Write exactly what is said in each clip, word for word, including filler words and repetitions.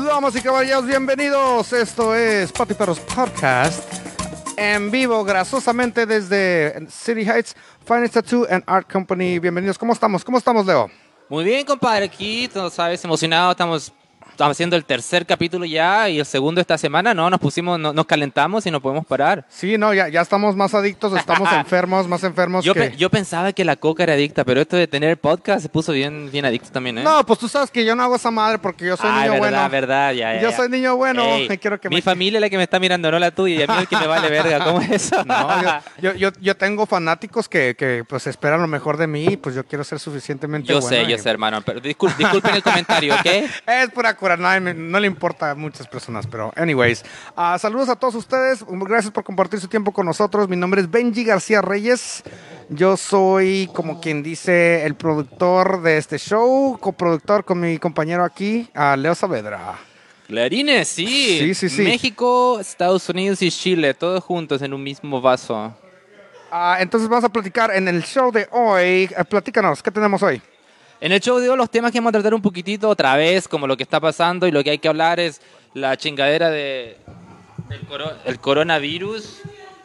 Damas y caballeros, bienvenidos. Esto es Pati Perros Podcast. En vivo, grasosamente desde City Heights, Finest Tattoo and Art Company. Bienvenidos. ¿Cómo estamos? ¿Cómo estamos, Leo? Muy bien, compadre. Aquí, tú sabes, emocionado. Estamos, estamos haciendo el tercer capítulo ya y el segundo esta semana. No, nos pusimos, no, nos calentamos y no podemos parar. Sí, no, ya, ya estamos más adictos, estamos enfermos, más enfermos Yo, que... pe- yo pensaba que la coca era adicta, pero esto de tener podcast se puso bien, bien adicto también, ¿eh? No, pues tú sabes que yo no hago esa madre porque yo soy Ay, niño verdad, bueno. verdad, ya, ya, Yo ya. soy niño bueno. Ey, y quiero que mi me... familia es la que me está mirando, no la tuya, y a mí el que me vale verga. ¿Cómo es eso? No, yo, yo, yo, yo tengo fanáticos que, que pues esperan lo mejor de mí y pues yo quiero ser suficientemente Yo bueno. sé, y- yo sé, hermano. Pero discul- disculpen el comentario, ¿ok? Es pura cura, no, no le importa a muchas personas, pero anyways. Uh, saludos a todos ustedes, gracias por compartir su tiempo con nosotros. Mi nombre es Benji García Reyes. Yo soy, como quien dice, el productor de este show, coproductor con mi compañero aquí, uh, Leo Saavedra. Clarines, sí. Sí, sí, sí. México, Estados Unidos y Chile, todos juntos en un mismo vaso. Uh, entonces vamos a platicar en el show de hoy. Uh, platícanos, ¿qué tenemos hoy? En el show de hoy los temas que vamos a tratar un poquitito otra vez, como lo que está pasando y lo que hay que hablar es la chingadera de del coro- el coronavirus.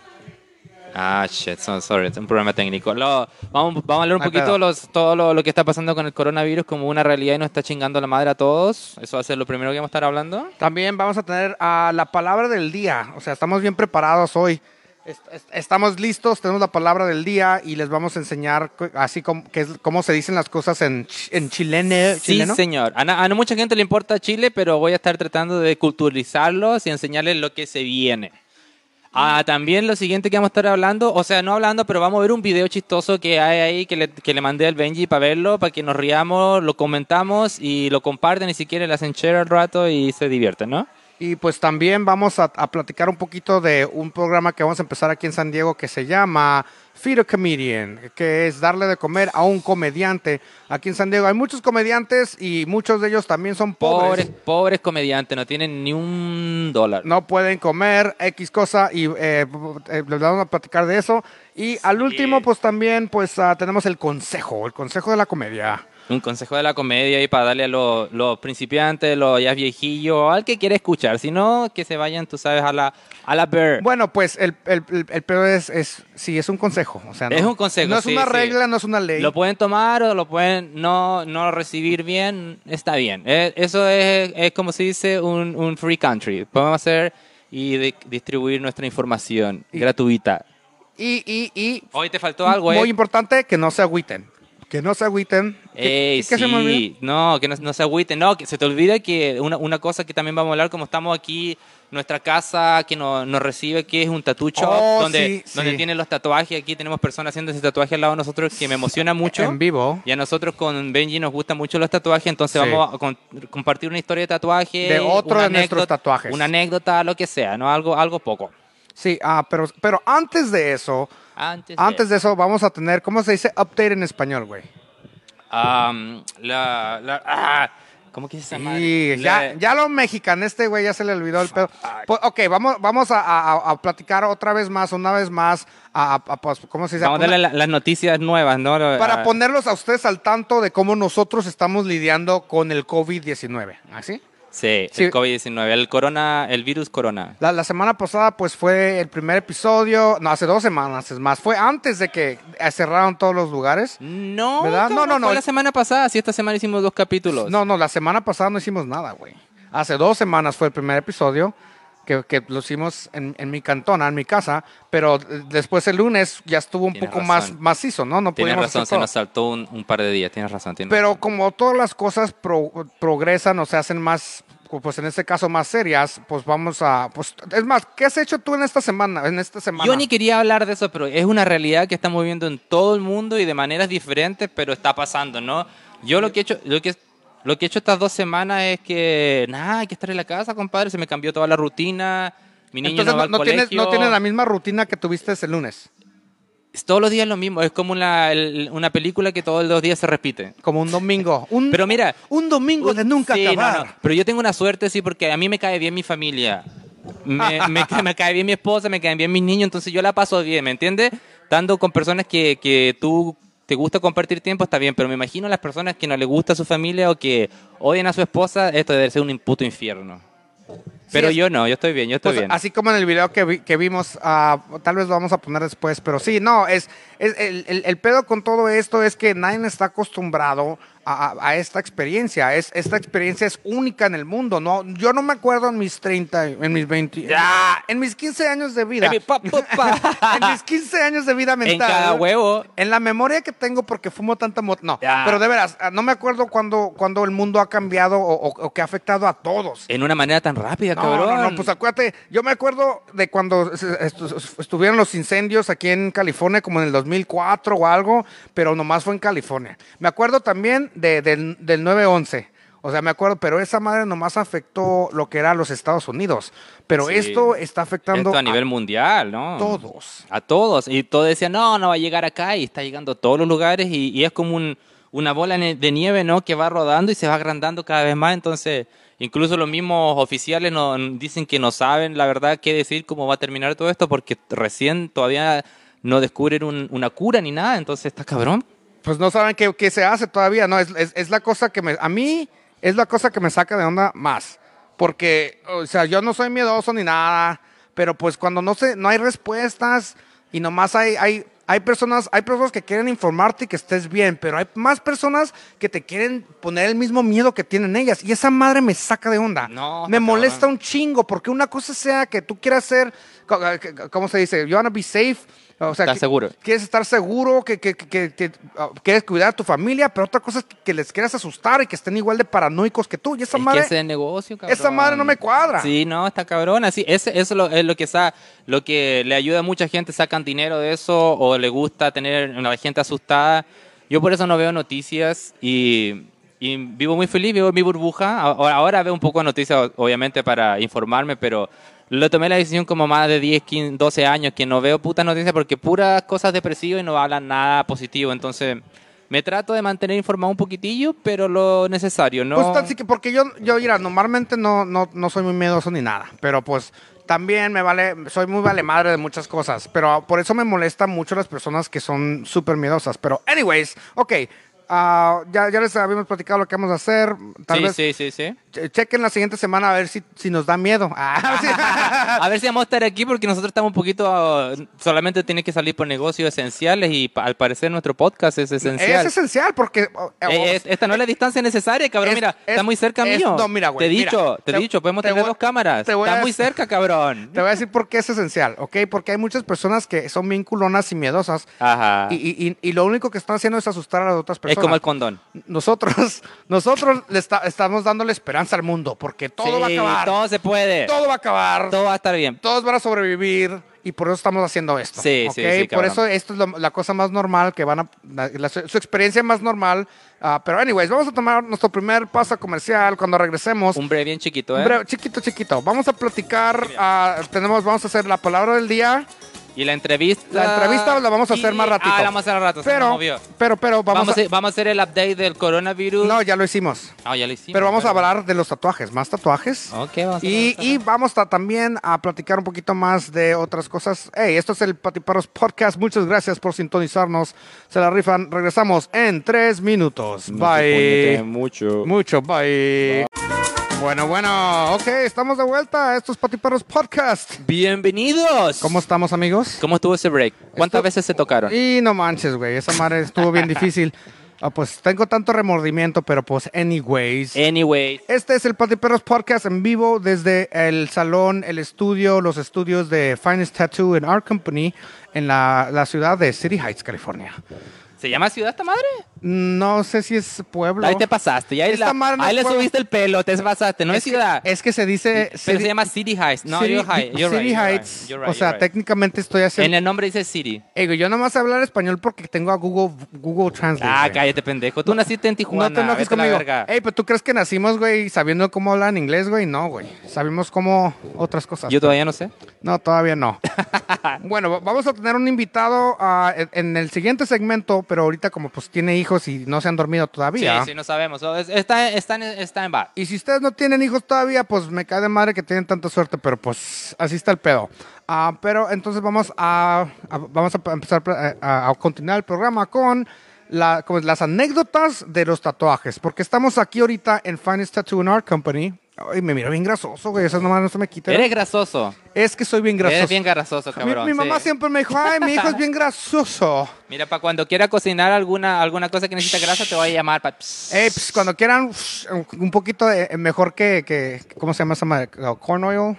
Ah, shit, so- sorry, es un problema técnico. Lo- vamos, vamos a hablar un No hay poquito pedo. de los, todo lo, lo que está pasando con el coronavirus como una realidad y nos está chingando la madre a todos. Eso va a ser lo primero que vamos a estar hablando. También vamos a tener uh, la palabra del día. O sea, estamos bien preparados hoy. Est- est- Estamos listos, tenemos la palabra del día y les vamos a enseñar cu- así como que es, cómo se dicen las cosas en, ch- en chilene, Sí, chileno. señor. A, na- a no mucha gente le importa Chile, pero voy a estar tratando de culturalizarlos y enseñarles lo que se viene. Ah, también lo siguiente que vamos a estar hablando, o sea, no hablando, pero vamos a ver un video chistoso que hay ahí que le, que le mandé al Benji para verlo, para que nos riamos, lo comentamos y lo comparten y si quieren le hacen share al rato y se divierten, ¿no? Y pues también vamos a, a platicar un poquito de un programa que vamos a empezar aquí en San Diego que se llama Feed a Comedian, que es darle de comer a un comediante. Aquí en San Diego hay muchos comediantes y muchos de ellos también son pobres. Pobres, pobres comediantes, no tienen ni un dólar. No pueden comer X cosa y eh, eh, les vamos a platicar de eso. Y al último, pues también pues ah, tenemos el consejo, el consejo de la comedia. Un consejo de la comedia y para darle a los, los principiantes, los ya viejillos, al que quiera escuchar. Si no, que se vayan, tú sabes, a la, a la bear. Bueno, pues el, el, el, el peor es, es, sí, es un consejo. O sea, no, Es un consejo, No es sí, una sí. regla, no es una ley. Lo pueden tomar o lo pueden no, no recibir bien, está bien. Eh, eso es, es como se dice un, un free country. Podemos hacer y di- distribuir nuestra información Y- gratuita. Y, y, y Hoy te faltó algo, ¿eh? muy importante, que no se agüiten. Que no se agüiten. ¿Qué- Ey, qué se me olvidó? sí, no, que no, no se agüiten, no, que se te olvida que una, una cosa que también vamos a hablar, como estamos aquí, nuestra casa que nos, nos recibe, que es un tattoo shop, Oh, donde, sí, donde sí. tienen los tatuajes, aquí tenemos personas haciendo ese tatuaje al lado de nosotros, que me emociona mucho. En vivo. Y a nosotros con Benji nos gustan mucho los tatuajes, entonces Sí. vamos a con- compartir una historia de tatuaje. De otro una de nuestros anécdota- tatuajes. Una anécdota, lo que sea, ¿no? Algo, algo poco. Sí, ah, pero, pero antes de eso, Antes de, antes de eso vamos a tener, ¿cómo se dice update en español, güey? Am, la, la, ah, ¿cómo que se llama? Sí, ya, ya lo mexicano, este güey ya se le olvidó el pedo. Pues, ok, vamos, vamos a, a- a platicar otra vez más, una vez más, a, a- a- pues, ¿cómo se dice? Vamos a darle la- las noticias nuevas, ¿no? Para Ah, ponerlos a ustedes al tanto de cómo nosotros estamos lidiando con el COVID diecinueve. ¿Así? Sí, Sí. el COVID diecinueve, el corona, el virus corona. La, la semana pasada, pues fue el primer episodio, no, hace dos semanas, es más, fue antes de que eh, cerraron todos los lugares. No, ¿Verdad? No, cabrón, no, no. Fue la semana pasada, sí, esta semana hicimos dos capítulos. No, no, la semana pasada no hicimos nada, güey. Hace dos semanas fue el primer episodio que, que lo hicimos en, en mi cantona, en mi casa, pero eh, después el lunes ya estuvo un Tienes poco razón. más macizo, ¿no? No Tienes podíamos razón, hacer se todo. nos saltó un, un par de días, tienes razón. Tienes Pero razón. como todas las cosas pro- progresan o se hacen más, pues en este caso más serias, pues vamos a, pues es más, ¿qué has hecho tú en esta semana? En esta semana. Yo ni quería hablar de eso, pero es una realidad que estamos viviendo en todo el mundo y de maneras diferentes, pero está pasando, ¿no? Yo lo que he hecho, lo que, lo que he hecho estas dos semanas es que, nada, hay que estar en la casa, compadre, se me cambió toda la rutina, mi niño Entonces no va no, al no tienes, colegio. no tienes la misma rutina que tuviste el lunes, Es todos los días lo mismo, es como una, el- una película que todos los días se repite. como un domingo. Un, Pero mira, un domingo de nunca Sí, no, acabar. no, pero yo tengo una suerte, sí, porque a mí me cae bien mi familia. Me, me, ca- me cae bien mi esposa, me caen bien mis niños, entonces yo la paso bien, ¿me entiendes? Estando con personas que, que tú te gusta compartir tiempo, está bien, pero me imagino a las personas que no les gusta a su familia o que odian a su esposa, esto debe ser un puto infierno. Pero sí, yo no, yo estoy bien, yo estoy pues, bien. así como en el video que, vi, que vimos, uh, tal vez lo vamos a poner después, pero sí, no, es, es el, el, el pedo con todo esto es que nadie está acostumbrado a, a, a esta experiencia. Es, esta experiencia es única en el mundo, ¿no? Yo no me acuerdo en mis treinta, en mis veinte, Ya. en mis quince años de vida. En mi pa, pa, pa. En mis quince años de vida mental. En cada huevo. En la memoria que tengo porque fumo tanta mota. No, Ya. pero de veras, no me acuerdo cuando, cuando el mundo ha cambiado o, o, o que ha afectado a todos. En una manera tan rápida, No, cabrón. no, no, pues acuérdate, yo me acuerdo de cuando estuvieron los incendios aquí en California, como en el dos mil cuatro o algo, pero nomás fue en California. Me acuerdo también de, del, del nueve once, o sea, me acuerdo, pero esa madre nomás afectó lo que era los Estados Unidos, pero Sí. esto está afectando Esto a nivel mundial, ¿no? todos. A todos. Y todos decían, no, no va a llegar acá. Y está llegando a todos los lugares. Y, y es como un, una bola de nieve, ¿no? Que va rodando y se va agrandando cada vez más. Entonces, incluso los mismos oficiales no, dicen que no saben, la verdad, qué decir, cómo va a terminar todo esto. Porque recién todavía no descubren un, una cura ni nada. Entonces, está cabrón. Pues no saben qué, qué se hace todavía, ¿no? Es, es, es la cosa que me, a mí, es la cosa que me saca de onda más. Porque, o sea, yo no soy miedoso ni nada, pero pues cuando no se, no hay respuestas y nomás hay, hay, hay personas, hay personas que quieren informarte y que estés bien, pero hay más personas que te quieren poner el mismo miedo que tienen ellas. Y esa madre me saca de onda. No, me está molesta cabrón. un chingo, porque una cosa sea que tú quieras ser, co- ¿cómo se dice? You wanna be safe. O sea, ¿Estás que- seguro? Quieres estar seguro, que, que, que, que, que, uh, quieres cuidar a tu familia, pero otra cosa es que, que les quieras asustar y que estén igual de paranoicos que tú. Y esa Es madre, que ese es el negocio, cabrón. esa madre no me cuadra. Sí, no, está cabrón. Así, ese, eso es lo, es lo que sa, lo que le ayuda a mucha gente, sacan dinero de eso o le gusta tener a la gente asustada. Yo por eso no veo noticias y, y vivo muy feliz, vivo en mi burbuja. Ahora, ahora veo un poco de noticias, obviamente, para informarme, pero lo tomé la decisión como más de diez, quince, doce años que no veo putas noticias porque puras cosas depresivas y no hablan nada positivo. Entonces, me trato de mantener informado un poquitillo, pero lo necesario, ¿no? Pues así que porque yo, yo mira, normalmente no, no, no soy muy miedoso ni nada, pero pues también me vale, soy muy vale madre de muchas cosas, pero por eso me molesta mucho las personas que son súper miedosas. Pero anyways, ok, uh, ya, ya les habíamos platicado lo que vamos a hacer. Tal sí, vez sí, sí, sí. che- chequen la siguiente semana a ver si, si nos da miedo. Ah, sí. A ver si vamos a estar aquí porque nosotros estamos un poquito... uh, solamente tiene que salir por negocios esenciales y pa- al parecer nuestro podcast es esencial. Es esencial porque... oh, Eh, es- esta no es la distancia necesaria, cabrón. Es- mira, es- está muy cerca es- mío. no, mira, güey, Te he mira, dicho, te he te- dicho, podemos te tener voy- dos cámaras. te voy Está a- muy cerca, cabrón. Te voy a decir por qué es esencial, ¿ok? Porque hay muchas personas que son bien culonas y miedosas Ajá. y, y- y- y lo único que están haciendo es asustar a las otras Es personas. como el condón. Nosotros, nosotros le está- estamos dándole esperanza al mundo porque todo Sí, va a acabar. todo se puede. Todo va a acabar. Todo va a estar bien. Todos van a sobrevivir y por eso estamos haciendo esto. Sí, ¿ok? sí, sí, Por cabrón. eso esto es lo- la cosa más normal que van a... la- la- su experiencia más normal. Ah, pero anyways, vamos a tomar nuestro primer paso comercial cuando regresemos. Un breve bien chiquito, ¿eh? Un breve- chiquito, chiquito. Vamos a platicar, ah, tenemos, vamos a hacer la palabra del día. Y la entrevista... La entrevista la vamos a hacer y- más ratito. Ah, la vamos a hacer al rato, se me Pero, movió. pero, pero, vamos, Vamos, a... a, vamos a hacer el update del coronavirus. No, ya lo hicimos. Ah, ya lo hicimos. Pero vamos a hablar de los tatuajes, más tatuajes. Ok, vamos a Y, hablar. y vamos a, también a platicar un poquito más de otras cosas. Hey, esto es el Patiperros Podcast. Muchas gracias por sintonizarnos. Se la rifan. Regresamos en tres minutos. Bye. Mucho. Mucho, bye. Bueno, bueno, ok, estamos de vuelta. Esto es Patiperros Podcast. Bienvenidos. ¿Cómo estamos, amigos? ¿Cómo estuvo ese break? ¿Cuántas Estu- veces se tocaron? Y no manches, güey. Esa madre estuvo bien difícil. Ah, pues tengo tanto remordimiento, pero pues, anyways. Anyway. Este es el Patiperros Podcast en vivo desde el salón, el estudio, los estudios de Finest Tattoo and Art Company en la, la ciudad de City Heights, California. ¿Se llama ciudad esta madre? No sé si es pueblo. Ahí te pasaste. Y ahí, Esta la- madre no ahí es le pueblo. subiste el pelo, te pasaste. No es, que- ciudad. Es que se dice... pero City- se llama City Heights. No, City, you're, high. you're City right, you're Heights. right, you're right, O sea, you're right. técnicamente estoy haciendo... En el nombre dice City. Ey, güey, yo nomás sé hablar español porque tengo a Google, Google Translate. Ah, güey. cállate, pendejo. Tú naciste en Tijuana. No te enojes vete a la conmigo. verga. Ey, pero tú crees que nacimos, güey, sabiendo cómo hablan inglés, güey. No, güey. Sabemos cómo otras cosas. Yo todavía no sé. No, todavía no. Bueno, va- vamos a tener un invitado ah, en, en el siguiente segmento, pero ahorita como pues tiene hijos y no se han dormido Sí, todavía. sí, no sabemos. So, es- Está, está, en, está en bar. Y si ustedes no tienen hijos todavía, pues me cae de madre que tienen tanta suerte, pero pues así está el pedo. Ah, pero entonces vamos a, a- vamos a empezar a, a- a continuar el programa con la, como las anécdotas de los tatuajes, porque estamos aquí ahorita en Finest Tattoo and Art Company. Ay, me miro bien grasoso, güey, eso nomás no se me quita. Eres grasoso. Es que soy bien grasoso. Eres bien grasoso, cabrón. Mi, mi mamá sí. siempre me dijo, ay, mi hijo es bien grasoso. Mira, para cuando quiera cocinar alguna, alguna cosa que necesita grasa, te voy a llamar. Pa... Ey, pues, cuando quieran un poquito de, mejor que, que, ¿cómo se llama esa madre? Corn oil.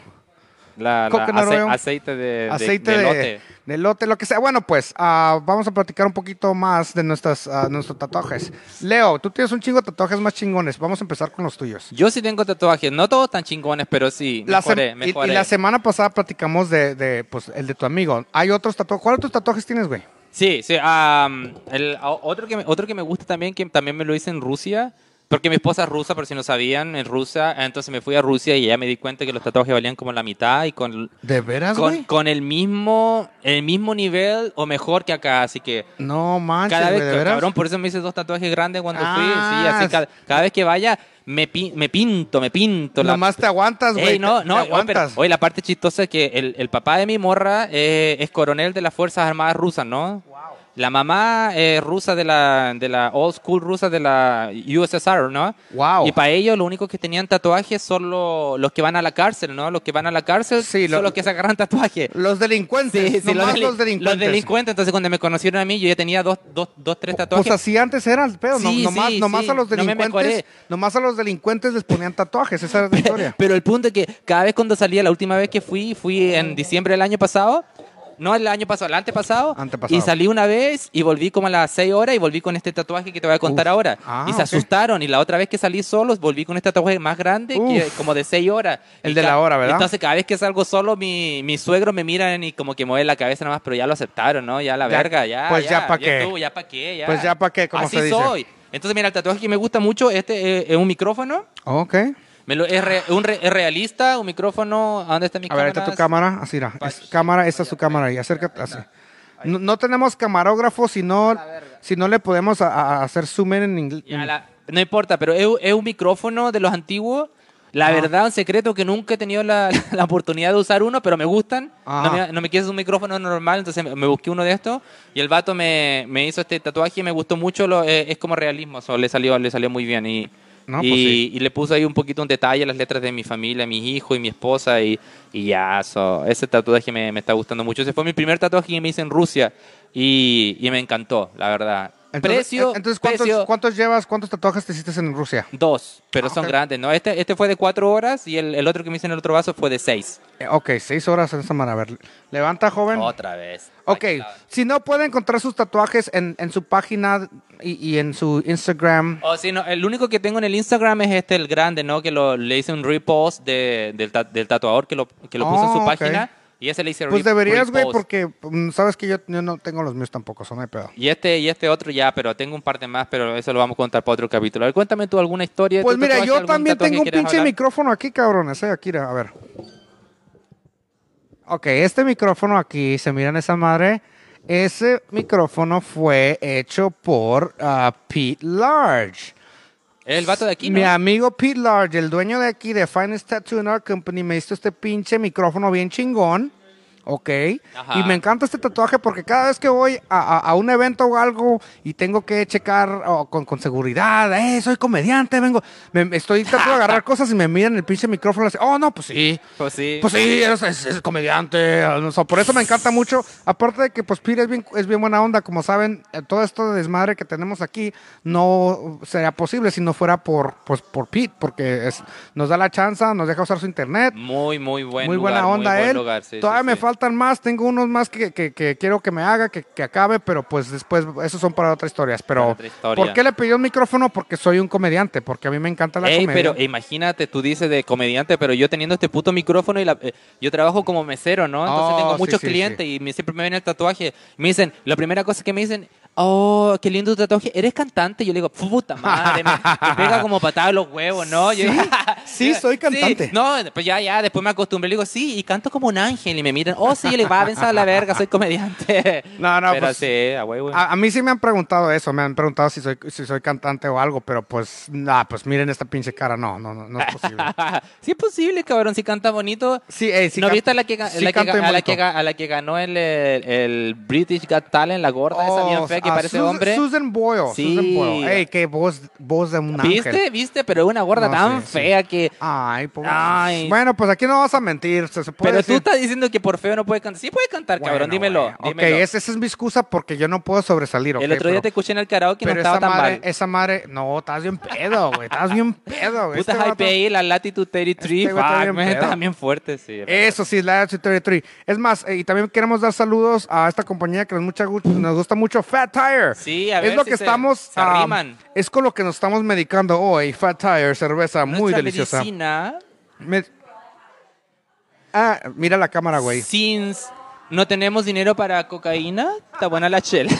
La, la Coconut ace- oil. aceite de, Aceite de, de, de elote. de elote, lo que sea. Bueno, pues ah, vamos a platicar un poquito más de nuestras, ah, nuestros tatuajes. Leo, tú tienes un chingo de tatuajes más chingones. Vamos a empezar con los tuyos. Yo sí tengo tatuajes, no todos tan chingones, pero sí, La mejoré, sem- y- mejoré. Y, la semana pasada platicamos de, de, pues, el de tu amigo. ¿Hay otros tatuajes? ¿Cuáles otros tatuajes tienes, güey? Sí, sí. am, el, o- otro, que me, otro que me gusta también, que también me lo hice en Rusia, porque mi esposa es rusa, por si no sabían, en Rusia. Entonces me fui a Rusia y ya me di cuenta que los tatuajes valían como la mitad y con, ¿De veras, con, güey? con el mismo el mismo nivel o mejor que acá. Así que No manches, cada güey, vez, ¿de veras? cabrón, por eso me hice dos tatuajes grandes cuando Ah, fui. Sí, así cada, cada vez que vaya me, pi- me pinto, me pinto. la- Nomás te aguantas, güey. Ey, no, te- no, te oh, pero, aguantas. oye, la parte chistosa es que el, el papá de mi morra eh, es coronel de las Fuerzas Armadas rusas, ¿no? La mamá es rusa de la, de la old school rusa de la U S S R, ¿no? Wow. Y para ellos lo único que tenían tatuajes son lo- los que van a la cárcel, ¿no? Los que van a la cárcel Sí, son lo- los que se agarran tatuajes. Los delincuentes. Sí, sí, nomás deli- los delincuentes. Los delincuentes. Entonces, cuando me conocieron a mí, yo ya tenía dos, dos, dos tres tatuajes. Pues así antes era el pedo. no- Sí, nomás, sí, nomás sí. a los No me delincuentes. mejoré. nomás a los delincuentes les ponían tatuajes. Esa era la historia. Pero el punto es que cada vez cuando salía, la última vez que fui, fui en diciembre del año pasado. No el año pasado, el antepasado. Antepasado. Y salí una vez y volví como a las seis horas y volví con este tatuaje que te voy a contar Uf. ahora. Ah, y se ok. asustaron. Y la otra vez que salí solos, volví con este tatuaje más grande, que, Uf. como de seis horas. El Y de ca- la hora, ¿verdad? Entonces cada vez que salgo solo, mi, mis suegros me miran y como que mueven la cabeza nada más, pero ya lo aceptaron, ¿no? Ya la Ya, verga, ya. pues ya pa' qué. estuvo, ya pa' qué, ya. Pues ya pa' qué, como Así se dice. soy. Entonces, mira, el tatuaje que me gusta mucho, este eh, es un micrófono. Ok. Me lo, es, re- un re- es realista, un micrófono. ¿A dónde está mi A ver, ahí cámara? está tu cámara. Así, mira. Es cámara, esta es tu cámara. Y acércate así. No, no tenemos camarógrafo, si no, si no le podemos a- a hacer zoom in en inglés. Ya, la- no importa, pero es, es un micrófono de los antiguos. La Ah. verdad, un secreto que nunca he tenido la, la oportunidad de usar uno, pero me gustan. Ah. No me, no me quieres un micrófono normal, entonces me, me busqué uno de estos. Y el vato me, me hizo este tatuaje y me gustó mucho. Lo, eh, es como realismo, so, le, salió, le salió muy bien. Y, No, y, pues sí. y le puse ahí un poquito un detalle a las letras de mi familia, mis hijos y mi esposa. Y, y ya, so, ese tatuaje me, me está gustando mucho. Ese fue mi primer tatuaje que me hice en Rusia y, y me encantó, la verdad. Entonces, precio, eh, entonces ¿cuántos, precio, ¿cuántos llevas? ¿Cuántos tatuajes te hiciste en Rusia? dos, pero Ah, son ok. grandes, ¿no? Este, este fue de cuatro horas y el, el otro que me hice en el otro vaso fue de seis. Eh, ok, seis horas en esta manera. A ver, levanta, joven. Otra vez. Ok, Ay, claro. si no puede encontrar sus tatuajes en, en su página y, y en su Instagram. Oh, sí, no, el único que tengo en el Instagram es este, el grande, ¿no? Que lo, le hice un repost de, del, ta- del tatuador que lo, que lo puso en Oh, su ok. página. Y ese le hice Pues re- deberías, güey, repost. porque mm, sabes que yo, yo no tengo los míos tampoco, son de pedo. Y este, y este otro ya, pero tengo un par de más, pero eso lo vamos a contar para otro capítulo. A ver, cuéntame tú alguna historia de Pues tu mira, tatuaje, yo algún también tatuaje tengo un que quieras pinche hablar. micrófono aquí, cabrones, eh, Akira, a ver. Ok, este micrófono aquí, se miran esa madre. Ese micrófono fue hecho por ah, Pete Large. Es el vato de aquí, ¿no? Mi amigo Pete Large, el dueño de aquí de Finest Tattoo and Art Company, me hizo este pinche micrófono bien chingón. Ok. Ajá. Y me encanta este tatuaje porque cada vez que voy a, a- a un evento o algo y tengo que checar oh, con, con seguridad, eh, soy comediante, vengo, me, me estoy tratando de agarrar cosas y me miran el pinche micrófono y así, oh, no, pues sí. Pues sí. Pues sí, eres, es, es comediante. O sea, por eso me encanta mucho. Aparte de que, pues, Pete es bien, es bien buena onda. Como saben, eh, todo esto de desmadre que tenemos aquí no sería posible si no fuera por, pues, por Pete, porque es, nos da la chance, nos deja usar su internet. Muy, muy buen Muy lugar, buena onda muy buen él. lugar, sí, Todavía sí, me sí. faltan más. Tengo unos más que, que- que quiero que me haga, que, que acabe, pero pues después, esos son para otras historias. Pero, Para otra historia. ¿por qué le pidió un micrófono? Porque soy un comediante, porque a mí me encanta la Ey, comedia. pero imagínate, tú dices de comediante, pero yo teniendo este puto micrófono y la- eh, yo trabajo como mesero, ¿no? Entonces Oh, tengo sí, muchos sí, clientes y me, siempre me ven el tatuaje. Me dicen, la primera cosa que me dicen, oh, qué lindo tu tatuaje, ¿eres cantante? Yo le digo, puta madre, me, me pega como patada a los huevos, ¿no? Yo, Sí, soy cantante. Sí, no, pues ya, ya, después me acostumbré, le digo, sí, y canto como un ángel y me miran, oh, sí, yo le digo, va a pensar a la verga, soy comediante. No, no, pero pues, sí, a huevo. A, a mí sí me han preguntado eso, me han preguntado si soy, si soy cantante o algo, pero pues, nah, pues miren esta pinche cara, no, no, no, no es posible. Sí es posible, cabrón, si canta bonito. Sí, ey, sí ¿No can- viste a la que, ga- sí la que canto ga- bien a, la que, bonito. ga- a la que ganó el, el, el British Got Talent, la gorda esa Oh, bien sí, fea que Ah, parece Susan, hombre. Susan Boyle. Sí. Susan Boyle. Ey, qué voz, voz de un ángel. ¿Viste? ¿Viste? Pero una gorda No, tan sí, sí. fea que... Ay, pobre. Ay. Bueno, pues aquí no vas a mentir. Se, se puede Pero tú decir. estás diciendo que por feo no puede cantar. Sí puede cantar, Bueno, cabrón. Dímelo. güey. dímelo. Ok, esa, esa es mi excusa porque yo no puedo sobresalir. El ok, otro día pero- te escuché en el karaoke y no Pero estaba esa tan madre, mal. esa madre, no, estás bien pedo, güey. Estás bien pedo, güey. Puta Este Hype vato- ahí, la Latitude treinta y tres. Este güey está Fuck, bien man, pedo. está bien fuerte, sí. Eso sí, la treinta y tres. Es más, eh, y también queremos dar saludos a esta compañía que nos, mucha, gu- nos gusta mucho, Fat Tire. Sí, a es ver lo si que se- estamos. se ah, arriman. es con lo que nos estamos medicando hoy. Fat Tire, cerveza muy Nuestra deliciosa. medicina, Me- Ah, mira la cámara, güey. since no tenemos dinero para cocaína, está buena la chela.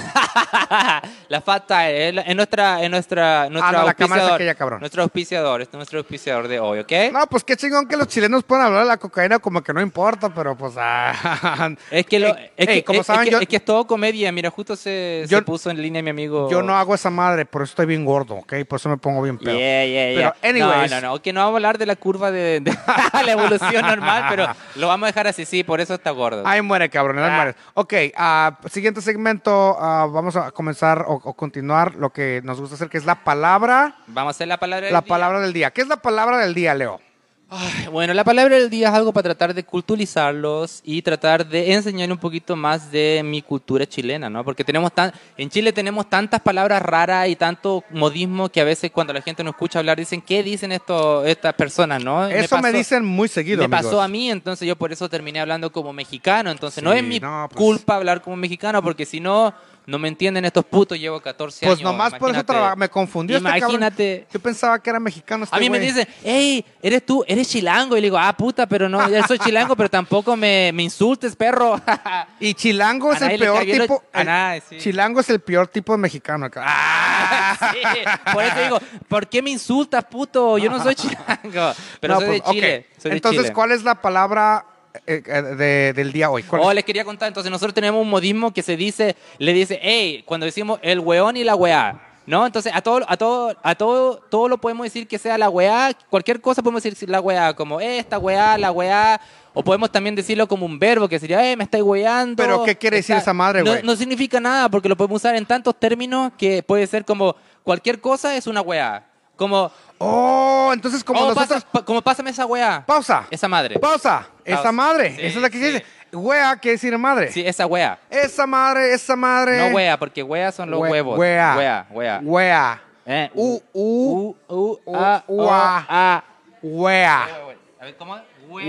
La Fat Tire es, la- es nuestra, es nuestra, nuestro Ah, no, la cámara es auspiciador. aquella, cabrón. Nuestro auspiciador, este es nuestro auspiciador de hoy, ¿ok? No, pues qué chingón que los chilenos puedan hablar de la cocaína como que no importa, pero pues... ah, Es que, lo, Ey, es, ey, que, como es- saben, es que- yo, es que es todo comedia. Mira, justo se, Yo- se puso en línea mi amigo. yo no hago esa madre, por eso estoy bien gordo, ¿ok? Por eso me pongo bien pedo. Yeah, yeah, yeah. Pero, anyways. No, no, no. Que no vamos a hablar de la curva de, de la evolución normal, pero lo vamos a dejar así, sí, por eso está gordo. Ahí muere, cabrón, ahí Ah. muere. Ok, ah, siguiente segmento, ah, vamos a comenzar o, o continuar lo que nos gusta hacer, que es la palabra, Vamos a hacer la palabra del la día. palabra del día. ¿Qué es la palabra del día, Leo? Ay, bueno, la palabra del día es algo para tratar de culturizarlos y tratar de enseñar un poquito más de mi cultura chilena, ¿no? Porque tenemos tan, en Chile tenemos tantas palabras raras y tanto modismo que a veces cuando la gente nos escucha hablar dicen, ¿qué dicen esto, estas personas, no? Y Eso me, pasó- dicen muy seguido, Me amigos. pasó a mí, entonces yo por eso terminé hablando como mexicano. Entonces no Sí, es mi no, pues- culpa hablar como mexicano, porque si no, no me entienden estos putos. Llevo catorce Pues años. nomás por eso imagínate. traba- me confundió este cabrón. Imagínate. Yo pensaba que era mexicano este A mí me güey. dicen, hey, eres tú, eres chilango. Y le digo, ah, puta, pero no, yo soy chilango, pero tampoco me, me insultes, perro. Y chilango A es el nadie le peor cae bien lo- tipo... a el- nadie, sí. Chilango es el peor tipo de mexicano acá. ¡Ah! Sí, por eso digo, ¿por qué me insultas, puto? Yo no soy chilango, pero No, soy pues, de Chile. ok. soy de Entonces, Chile. ¿cuál es la palabra eh, eh, de- del día hoy? ¿Cuál Oh, es? les quería contar. Entonces, nosotros tenemos un modismo que se dice, le dice, hey, cuando decimos el weón y la weá, ¿no? Entonces, a todo, a todo, a todo, todo lo podemos decir que sea la weá, cualquier cosa podemos decir la weá, como eh, esta weá, la weá, o podemos también decirlo como un verbo que sería, eh, me estáis weando. ¿Pero qué quiere decir esa madre, no, güey? no significa nada, porque lo podemos usar en tantos términos que puede ser como cualquier cosa es una weá. Como, Oh, entonces como oh, nosotros... pasa- pa- como pásame esa weá. Pausa. Esa madre. Pausa. Esa Pausa. madre. Sí, Esa es la que sí. dice. Wea quiere decir madre. Sí, esa weá. Esa madre, esa madre. No wea, porque wea son los We- huevos. Wea. Wea, wea. Wea. Eh, U, u, u, u, u, a, u, o, a. a. wea. A ver, ¿cómo?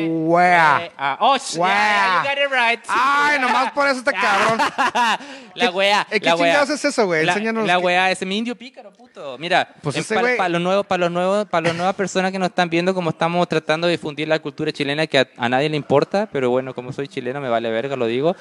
Wea. a. Oh, sh- Wea. yeah, you got it right. Ay, nomás por eso está cabrón. La wea. ¿Qué la wea. chingados es eso, güey? La, Enséñanos la qué- wea, ese mi indio pícaro, puto. Mira, Pues en ese pa- güey- para los nuevos, para los nuevos, para las nuevas personas que nos están viendo, como estamos tratando de difundir la cultura chilena que a, a nadie le importa, pero bueno, como soy chileno me vale verga, lo digo.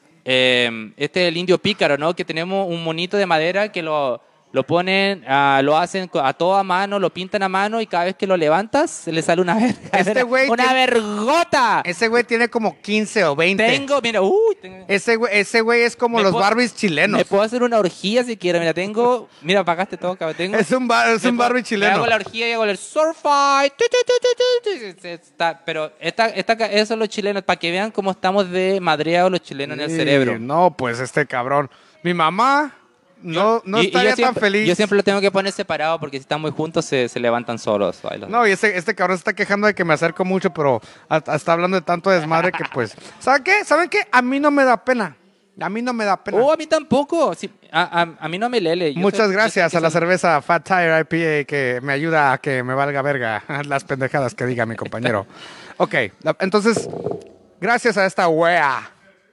Eh, este es el indio pícaro, ¿no? Que tenemos un monito de madera que lo, lo ponen, ah, lo hacen co- a todo a mano, lo pintan a mano y cada vez que lo levantas se le sale una verga. Este güey ¡Una tiene- vergota! Ese güey tiene como quince o veinte. Tengo, mira, uy, tengo- Ese güey, ese güey es como Me los puedo- Barbies chilenos. Me puedo hacer una orgía si quiero. Mira, tengo. Mira, pagaste todo, cabrón. Tengo, Es un, bar- es me un puedo- Barbie Me chileno. hago la orgía y hago el surfite. Tu, tu, tu, tu, tu, tu. Está- pero esta, esta, eso son los chilenos, para que vean cómo estamos de madreados los chilenos en el Sí, cerebro. No, pues este cabrón. Mi mamá no, no Y- y estaría yo siempre, tan feliz. Yo siempre lo tengo que poner separado porque si están muy juntos se, se levantan solos. Ay, los- No, y ese, este cabrón se está quejando de que me acerco mucho, pero a- a- está hablando de tanto desmadre que pues... ¿Saben qué? ¿Saben qué? A mí no me da pena. A mí no me da pena. Oh, a mí tampoco. Sí, a, a- a mí no me lele. Yo Muchas soy- yo gracias soy- a la cerveza Fat Tire I P A que me ayuda a que me valga verga las pendejadas que diga mi compañero. Ok, la- entonces, gracias a esta wea.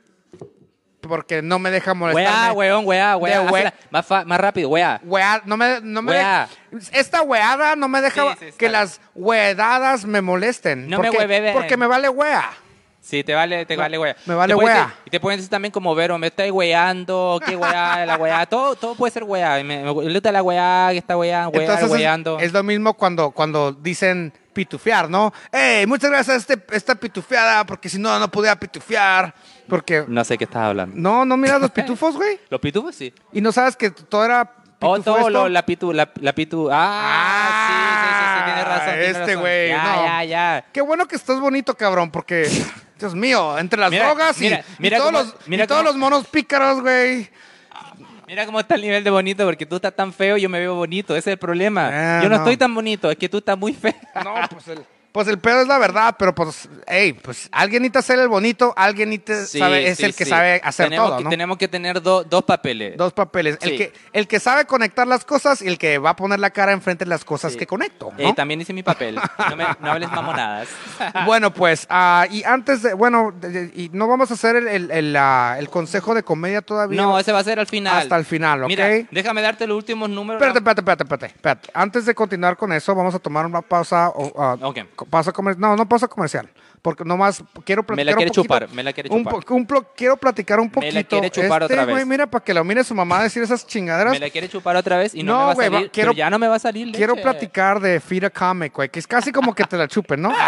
Porque no me deja Weá, molestarme. weón, weá, weá. De we- Hazla Más, fa- más rápido, weá. Wea, no me, no me Wea. deja- esta weada no me deja Sí, sí, está que bien. las wedadas me molesten. No me porque, hueveben. porque me vale wea. Sí, te vale, te Me- vale, wea. me vale Te pueden wea. decir- Y te pueden decir también como Vero, me estáis weando, qué wea, la wea. Todo, todo puede ser wea. Y Me, me gusta la wea, que está wea, wea, Entonces es- weando. es, lo mismo cuando, cuando dicen pitufear, ¿no? ¡Ey, muchas gracias a este, esta pitufeada! Porque si no, no podía pitufear. Porque... No sé qué estás hablando. No, no miras los pitufos, güey. ¿Los pitufos? Sí. Y no sabes que todo era pitufo Oh, todo esto? lo, la pitu, la, la pitu. Ah, sí, sí, sí, sí, tienes razón. tienes Este razón. güey, Ya, no. ya, ya. Qué bueno que estás bonito, cabrón, porque... Dios mío, entre las Mira, drogas y, mira, y mira todos, cómo- los, mira y todos cómo- los monos pícaros, güey. Mira cómo está el nivel de bonito, porque tú estás tan feo y yo me veo bonito. Ese es el problema. Eh, yo no, no. estoy tan bonito, es que tú estás muy feo. No, pues el, pues el pedo es la verdad, pero pues, hey, pues alguien necesita ser el bonito, alguien necesita Sí, sabe, es sí, el que sí. sabe hacer tenemos todo, que, ¿no? Tenemos que tener do- dos papeles. Dos papeles. El, Sí. que, el que sabe conectar las cosas y el que va a poner la cara enfrente de las cosas Sí. que conecto, ¿no? Eh, también hice mi papel. No, me, no hables mamonadas. Bueno, pues, ah, y antes de, bueno, de- de- y no vamos a hacer el, el, el, ah, el consejo de comedia todavía. No, ese va a ser al final. Hasta el final, ¿ok? Mira, déjame darte los últimos números. Espérate, espérate, espérate, espérate, espérate. Antes de continuar con eso, vamos a tomar una pausa. O, ah, Ok. co- pausa comer- no, no pausa comercial. Porque nomás quiero platicar Me la quiere un poquito. chupar, me la quiere un chupar. po- un plo- quiero platicar un Me poquito. la quiere chupar este, otra vez. güey, mira, para que lo mire su mamá decir esas chingaderas. Me la quiere chupar otra vez y no, No, me va a güey, salir. va- quiero- pero ya no me va a salir leche. Quiero platicar de Feed a Comic, güey, que es casi como que te la chupen, ¿no?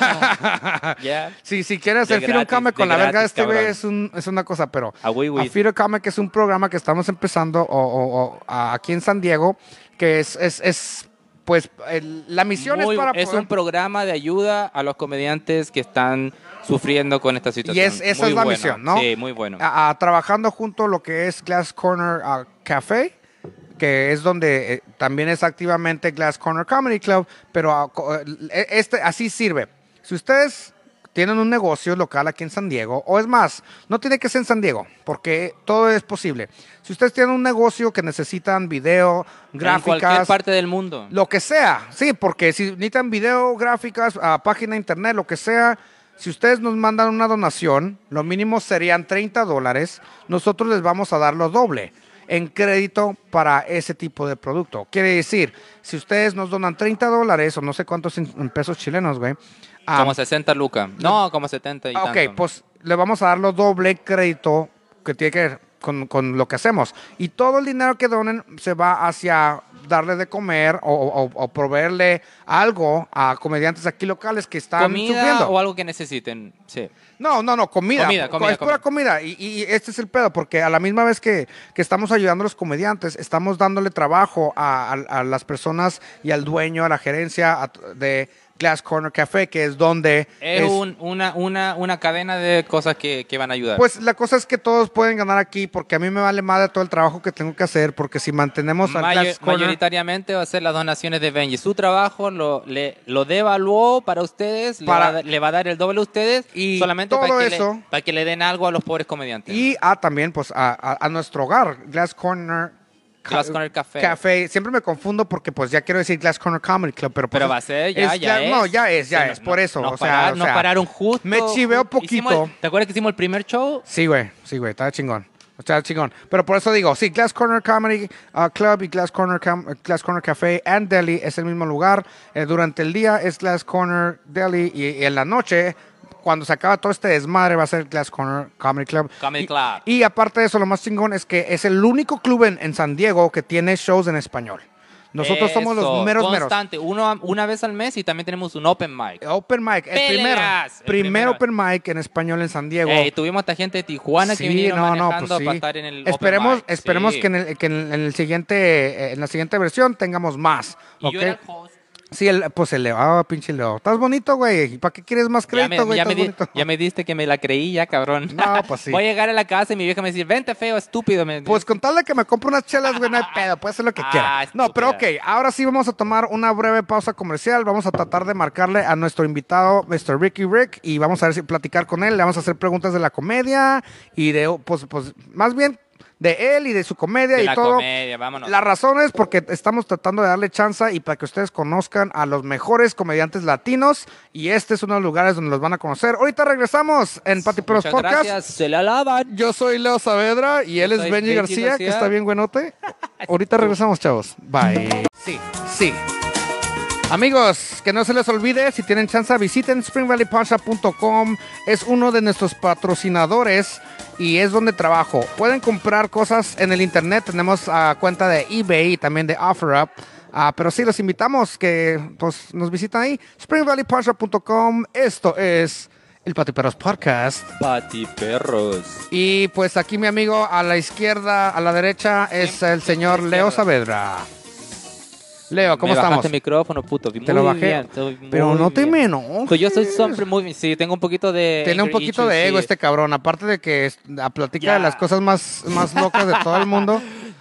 Ya. Sí, si quieres hacer De Feed a gratis, Comic con de la verga de gratis, este güey cabrón. es, un, es una cosa, pero A Wii Wii. a Feed a Comic es un programa que estamos empezando o, o- o, a- aquí en San Diego, que es, es, es pues, el- la misión Muy- es para es poder- un programa de ayuda a los comediantes que están sufriendo con esta situación. Y es- esa Muy es la bueno. misión, ¿no? Sí, muy bueno. a- a- trabajando junto a lo que es Glass Corner ah, Café, que es donde eh, también es activamente Glass Corner Comedy Club, pero ah, co- eh, este así sirve. Si ustedes tienen un negocio local aquí en San Diego, o es más, no tiene que ser en San Diego, porque todo es posible. Si ustedes tienen un negocio que necesitan video, en cualquier gráficas, parte del mundo. lo que sea, sí, porque si necesitan video, gráficas, a página de internet, lo que sea, si ustedes nos mandan una donación, lo mínimo serían treinta dólares, nosotros les vamos a dar lo doble en crédito para ese tipo de producto. Quiere decir, si ustedes nos donan treinta dólares, o no sé cuántos en, en pesos chilenos, güey. ah, Como sesenta lucas. No, como setenta y Ah, Ok, tanto. pues le vamos a dar lo doble crédito que tiene que ver con, con lo que hacemos. Y todo el dinero que donen se va hacia darle de comer o, o- o proveerle algo a comediantes aquí locales que están Comida sufriendo. o algo que necesiten. Sí. No, no, no, comida. Comida, comida, es pura comida. Y, y este es el pedo, porque a la misma vez que, que estamos ayudando a los comediantes, estamos dándole trabajo a, a- a las personas y al dueño, a la gerencia a- de Glass Corner Café, que es donde... Es, es- un- una, una, una cadena de cosas que, que van a ayudar. Pues la cosa es que todos pueden ganar aquí, porque a mí me vale madre todo el trabajo que tengo que hacer, porque si mantenemos al Mayo- Glass Corner... mayoritariamente va a ser las donaciones de Benji. Su trabajo lo, le, lo devaluó para ustedes, le, Para- va a, dar- le va a dar el doble a ustedes, Y solamente todo para que, eso- le, para que le den algo a los pobres comediantes. Y a también, pues, a, a- a nuestro hogar, Glass Corner... Ca- Glass Corner Café. Café. Siempre me confundo porque, pues, ya quiero decir Glass Corner Comedy Club, pero... pues, Pero va a ser, ya, ya Gla- es. No, ya es, ya Sí, es, no- por eso. Nos, o sea, parar- o nos sea, pararon justo. me chiveo ju- hicimos el- poquito. ¿Te acuerdas que hicimos el primer show? Sí, güey, sí, güey, está chingón. Está chingón. Pero por eso digo, sí, Glass Corner Comedy uh, Club y Glass Corner, Cam- uh, Glass Corner Café and Deli es el mismo lugar. Eh, durante el día es Glass Corner Deli y, y en la noche, cuando se acaba todo este desmadre, va a ser Glass Corner Comedy Club. Comedy y, Club. Y aparte de eso, lo más chingón es que es el único club en, en San Diego que tiene shows en español. Nosotros somos los Eso, meros meros. constante, uno, una vez al mes y también tenemos un open mic. Open mic, el primer, Peleas, el primer primero. open mic en español en San Diego. Ey, tuvimos hasta gente de Tijuana que vinieron manejando pues sí. para estar en el esperemos, open mic. esperemos Sí. que, en el, que en el siguiente, eh, en la siguiente versión tengamos más. Y ¿ok? yo era el host. Sí, el, pues el Leo, ah, pinche Leo. Estás bonito, güey. ¿Para qué quieres más Ya crédito, me, güey? ya, me Estás di- bonito. ya me diste que me la creí ya, cabrón. No, pues sí. Voy a llegar a la casa y mi vieja me dice, vente feo, estúpido. Me- Pues con tal de que me compre unas chelas, güey, no hay pedo, puede hacer lo que Ah, quiera. No, pero ok, estúpida. ahora sí vamos a tomar una breve pausa comercial. Vamos a tratar de marcarle a nuestro invitado, mister Ricky Rick, y vamos a ver si platicar con él. Le vamos a hacer preguntas de la comedia y de, pues, pues más bien de él y de su comedia de y la todo. comedia, vámonos. La razón es porque estamos tratando de darle chance y para que ustedes conozcan a los mejores comediantes latinos y este es uno de los lugares donde los van a conocer. Ahorita regresamos en Pati Peros Muchas Podcast. gracias, se la lavan. Yo soy Leo Saavedra y él Yo es soy Benji Benji García, García. que está bien buenote. Ahorita regresamos, chavos. Bye. Sí, sí. Amigos, que no se les olvide, si tienen chance, visiten spring valley pawn shop punto com. Es uno de nuestros patrocinadores y es donde trabajo. Pueden comprar cosas en el internet. Tenemos uh, cuenta de eBay y también de OfferUp. Uh, pero sí, los invitamos que pues, nos visiten ahí. spring valley pawn shop punto com. Esto es el Patiperos Podcast. Pati Perros. Y pues aquí mi amigo a la izquierda, a la derecha, es Siempre el señor a la Leo izquierda. Saavedra. Leo, ¿cómo me estamos? bajaste el micrófono, puto. Muy Te lo bajé. bien, estoy Pero muy no te bien. menos. Pues yo soy siempre muy... Sí, tengo un poquito de... Tiene un anger poquito issues, de ego sí. este cabrón. Aparte de que es- a platica Ya. de las cosas más, más locas de todo el mundo.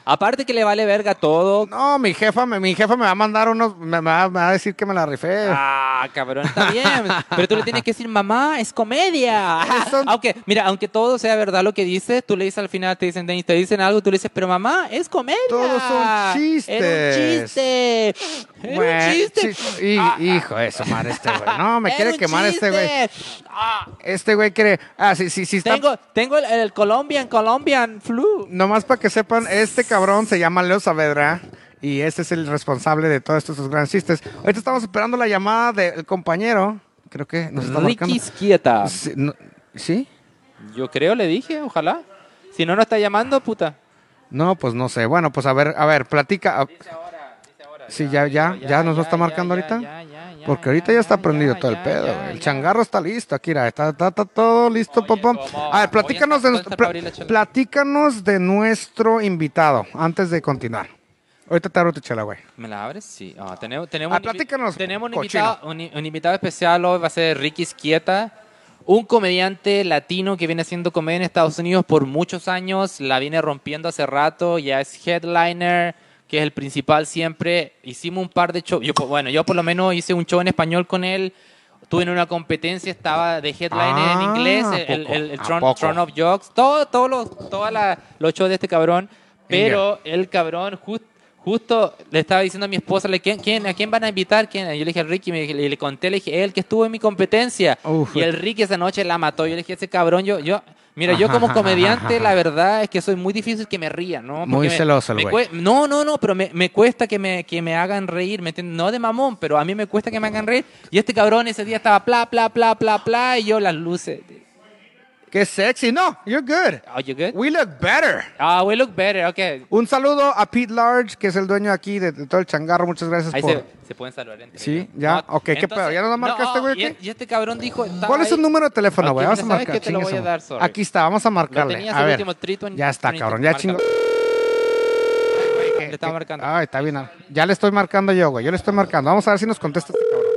Aparte que le vale verga todo. No, mi jefa, me, mi jefa me va a mandar unos, me, me va, me va a decir que me la rifé. Ah, cabrón, está bien. Pero tú le tienes que decir, mamá, es comedia. Son- Aunque, mira, aunque todo sea verdad lo que dices, tú le dices al final, te dicen, Denis, te dicen algo, tú le dices, pero mamá, es comedia. Todos son chistes. Era un chiste. Era Bueno, un chiste. sí, y- Ah, hijo de su madre este güey. No, me era quiere un quemar este güey. chiste. Ah, Este güey quiere... Ah, sí, sí, sí está... tengo, tengo el, el Colombian, Colombian flu. Nomás para que sepan, este cabrón se llama Leo Saavedra y este es el responsable de todos estos grandes chistes. Ahorita estamos esperando la llamada del compañero. Creo que nos está Ricky marcando. Izquieta. Sí, no- ¿Sí? Yo creo, le dije, ojalá. Si no, no está llamando, puta. No, pues no sé. Bueno, pues a ver, a ver, platica. Ah, Dice ahora, dice ahora. Sí, ya, ya, ya nos lo está marcando ahorita. Porque ahorita ya está prendido todo el pedo. güey. El changarro está listo. Aquí, mira, está, está, está todo listo, Oye, papá. ¿cómo? A ver, platícanos de, Oye, nuestro, ¿dónde está para abrir la chela? platícanos de nuestro invitado antes de continuar. Ahorita te abro tu chela, güey. ¿Me la abres? Sí. Ah, tenemos tenemos, Ah, un, invi- platícanos, tenemos un, cochino. invitado, un, un invitado especial hoy, va a ser Ricky Izquieta, un comediante latino que viene haciendo comedia en Estados Unidos por muchos años, la viene rompiendo hace rato, ya es headliner, que es el principal siempre. Hicimos un par de shows, yo, bueno, yo por lo menos hice un show en español con él, tuve en una competencia, estaba de headliner en Ah, inglés, ¿a el, poco? el, el ¿A Throne, poco? Throne of Jokes, todo, todo los, toda la, los shows de este cabrón, pero el cabrón justo Justo le estaba diciendo a mi esposa, le, ¿quién, quién, ¿a quién van a invitar? ¿Quién? Yo le dije al Ricky, me, le, le conté, le dije, él que estuvo en mi competencia. Uf. Y el Ricky esa noche la mató. Yo le dije, ese cabrón, yo, yo, mira, yo como comediante, la verdad es que soy muy difícil que me ría, ¿no? Muy me- celoso el me güey. cue- No, no, no, pero me, me cuesta que me, que me hagan reír, ¿me entiendes? No de mamón, pero a mí me cuesta que me hagan reír. Y este cabrón ese día estaba pla, pla, pla, pla, pla, y yo las luces. Qué sexy. No, you're good. Are you good? We look better. Ah, we look better, ok. Un saludo a Pete Large, que es el dueño aquí de, de todo el changarro. Muchas gracias Ahí por... se, se pueden saludar entre Sí, ellos. ya. Ok, ¿qué pedo? ¿Ya nos marca este güey, y, qué? y este cabrón dijo... estaba ¿Cuál es el ahí. número de teléfono, Ok, güey? Vamos a mira, ¿sabes marcar. qué? Te lo chingue voy a su- dar, sorry. Aquí está, vamos a marcarle. tenías A el ver. último trito en- Ya está, en- cabrón. Ya marca. chingo. Le estaba marcando. Ay, está bien. Ya le estoy marcando yo, güey. Yo le estoy marcando. Vamos a ver si nos contesta este cabrón.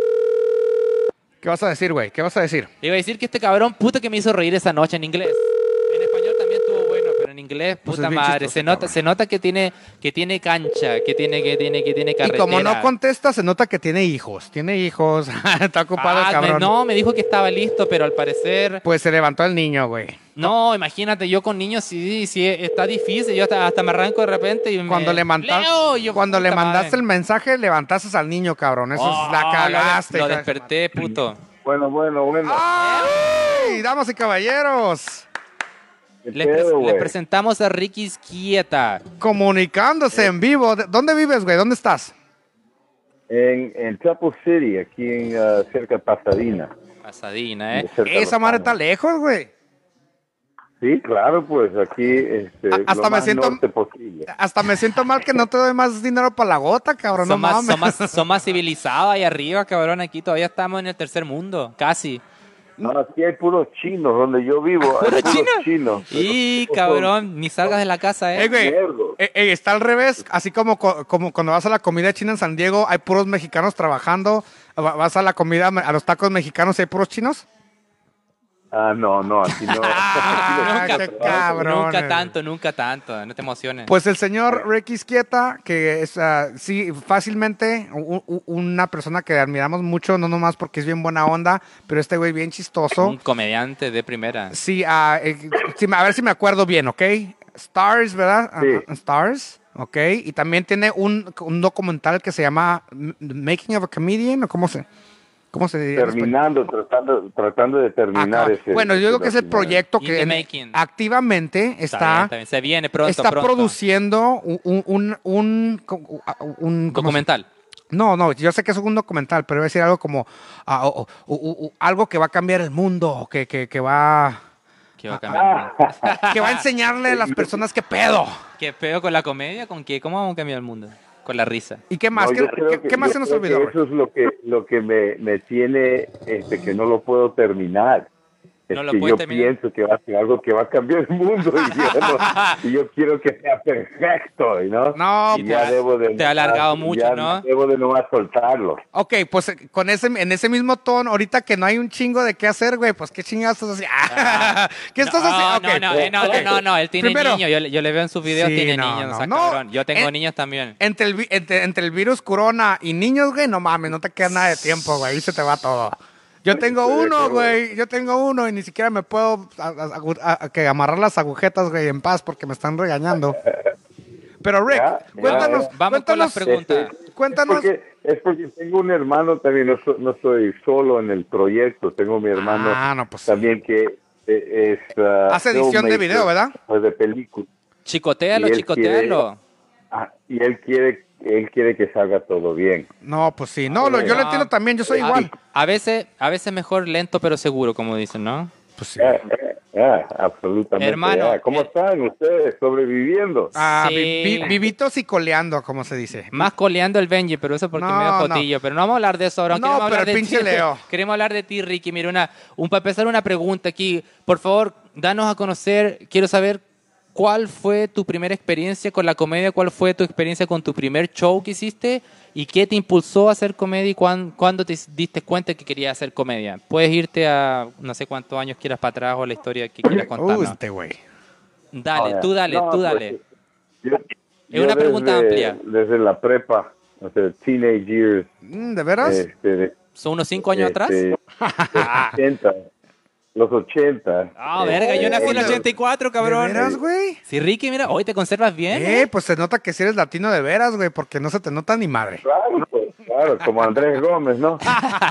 ¿Qué vas a decir, güey? ¿Qué vas a decir? Le iba a decir que este cabrón, puta que me hizo reír esa noche en inglés. En español también estuvo bueno, pero en inglés, Pues puta es bien madre. chistoso, Se nota, cabrón. se nota que tiene, que tiene cancha, que tiene, que tiene, que tiene Y carretera. como no contesta, se nota que tiene hijos. Tiene hijos. Está ocupado Ah, el me- cabrón. no, me dijo que estaba listo, pero al parecer... Pues se levantó el niño, güey. No, imagínate, yo con niños sí, sí, está difícil. Yo hasta, hasta me arranco de repente y me... Cuando le, manda- Leo, y yo, cuando le puta mandaste madre. el mensaje, levantaste al niño, cabrón. Eso Oh, es la lo de- cagaste. Lo, hija de su desperté, puto. Bueno, bueno, bueno. ¡Ay! Damas y caballeros, ¿Qué Le, pres- pedo, le güey? presentamos a Ricky Izquieta. comunicándose en vivo. ¿De- ¿Dónde vives, güey? ¿Dónde estás? En, en Chapel City, aquí en ah, cerca de Pasadena. Pasadena, ¿eh? Cerca de Esa Los madre está Ángeles. lejos, güey. Sí, claro, pues aquí este, A- hasta lo me más siento- norte posible. Hasta me siento mal que no te doy más dinero para la gota, cabrón. Son, no más, mames. son, más, son más civilizados ahí arriba, cabrón. Aquí todavía estamos en el tercer mundo, casi. No, aquí hay puros chinos, donde yo vivo. hay ¿Puro puros chino? chinos. Y Pero cabrón, ni salgas de la casa, Eh, ¿eh? güey, Mierdos. eh, eh, está al revés, así como, co- como cuando vas a la comida china en San Diego, hay puros mexicanos trabajando, Va- vas a la comida, a los tacos mexicanos y hay puros chinos. Ah, no, no, aquí no. Ah, Aquí no qué se trabaja. cabrón. Nunca tanto, nunca tanto. No te emociones. Pues el señor Ricky Izquieta, que es, ah, sí, fácilmente u- u- una persona que admiramos mucho, no nomás porque es bien buena onda, pero este güey bien chistoso. Un comediante de primera. Sí, ah, eh, sí, a ver si me acuerdo bien, ¿ok? Stars, ¿verdad? Sí. Ajá, Stars, ¿ok? Y también tiene un, un documental que se llama M- Making of a Comedian, ¿o cómo se, cómo se diría en español? Terminando, tratando, tratando de terminar Acá. ese. Bueno, yo digo que es el documental. proyecto In que the en- making. activamente Está bien, está, está bien. Se viene pronto, está pronto. produciendo un, un, un, un, un- un- ¿cómo se- Documental. No, no, yo sé que es un documental, pero voy a decir algo como ah, o- o- o- o- algo que va a cambiar el mundo, que, que, que va ¿Qué va a cambiar? Ah, que va a enseñarle a las personas qué pedo. ¿Qué pedo con la comedia? ¿Con qué? ¿Cómo vamos a cambiar el mundo? Con la risa. ¿Y qué más? no, ¿Qué, yo creo qué- que- qué más yo se nos creo que olvidó? güey? Eso es lo que, lo que me, me tiene, este, que no lo puedo terminar. Es No lo que puedes yo terminar. pienso que va a ser algo que va a cambiar el mundo y yo, no- y yo quiero que sea perfecto, ¿no? No, Y Y ya te ha- debo de te ha alargado nomás- mucho, ya ¿no? debo de nomás soltarlo. Ok, pues eh, con ese, en ese mismo tono, ahorita que no hay un chingo de qué hacer, güey, pues qué chingados estás haciendo. Ah. ¿Qué estás no, haciendo? No, Ok. no, eh, no, no, no, no, él tiene Primero- niños. Yo, le- yo le veo en sus videos, Sí, tiene no, niños, no, o sea, no. cabrón. Yo tengo En- niños también. Entre el, vi- entre, entre el virus corona y niños, güey, no mames, no te queda nada de tiempo, güey, ahí se te va todo. Yo tengo Estoy de uno, acuerdo. güey, yo tengo uno y ni siquiera me puedo a- a- a- a- que amarrar las agujetas, güey, en paz porque me están regañando. Pero Rick, Ya, ya, cuéntanos, ya. Vamos con las cuéntanos, preguntas. Este, cuéntanos. Es porque, es porque tengo un hermano también, no, so- no estoy solo en el proyecto, tengo mi hermano Ah, no, pues sí. también que eh, es... ah, Hace edición de filmmaker, video, ¿verdad? pues, de película. Chicotealo, Y él chicotealo. Ah, y él quiere, él quiere que salga todo bien. No, pues sí, no, lo- yo lo Ah, entiendo también, yo soy a- igual. A veces, a veces mejor lento pero seguro, como dicen, ¿no? Pues sí. Ah, ah, ah, absolutamente. Hermano, ah. ¿Cómo eh, están ustedes sobreviviendo? Ah, Sí. vi- vi- vivitos y coleando, como se dice. Más coleando el Benji, pero eso porque No, me da no. fotillo. Pero no vamos a hablar de eso ahora. No, Queremos hablar pero el de pinche ti. Leo. Queremos hablar de ti, Ricky. Mira, una, un, para empezar una pregunta aquí. Por favor, danos a conocer. Quiero saber cuál fue tu primera experiencia con la comedia, cuál fue tu experiencia con tu primer show que hiciste y qué te impulsó a hacer comedia y cuán- cuándo te diste cuenta que querías hacer comedia. Puedes irte a no sé cuántos años quieras para atrás o la historia que quieras Uh, contarnos. este güey. Dale, Ah, tú dale, no, tú pues, dale. yo- Es yo una pregunta desde- amplia. Desde la prepa, o sea, teenage years, Mm, ¿De veras? este, de- ¿Son unos cinco años atrás? este, los ochenta, los ochenta. Ah, verga, yo eh, nací en el Oye, ochenta y cuatro, cabrón. ¿De veras, güey? Sí, Ricky, mira, hoy te conservas bien. Eh, pues se nota que si eres latino de veras, güey, porque no se te nota ni madre. Claro, pues, claro, como Andrés Gómez, ¿no?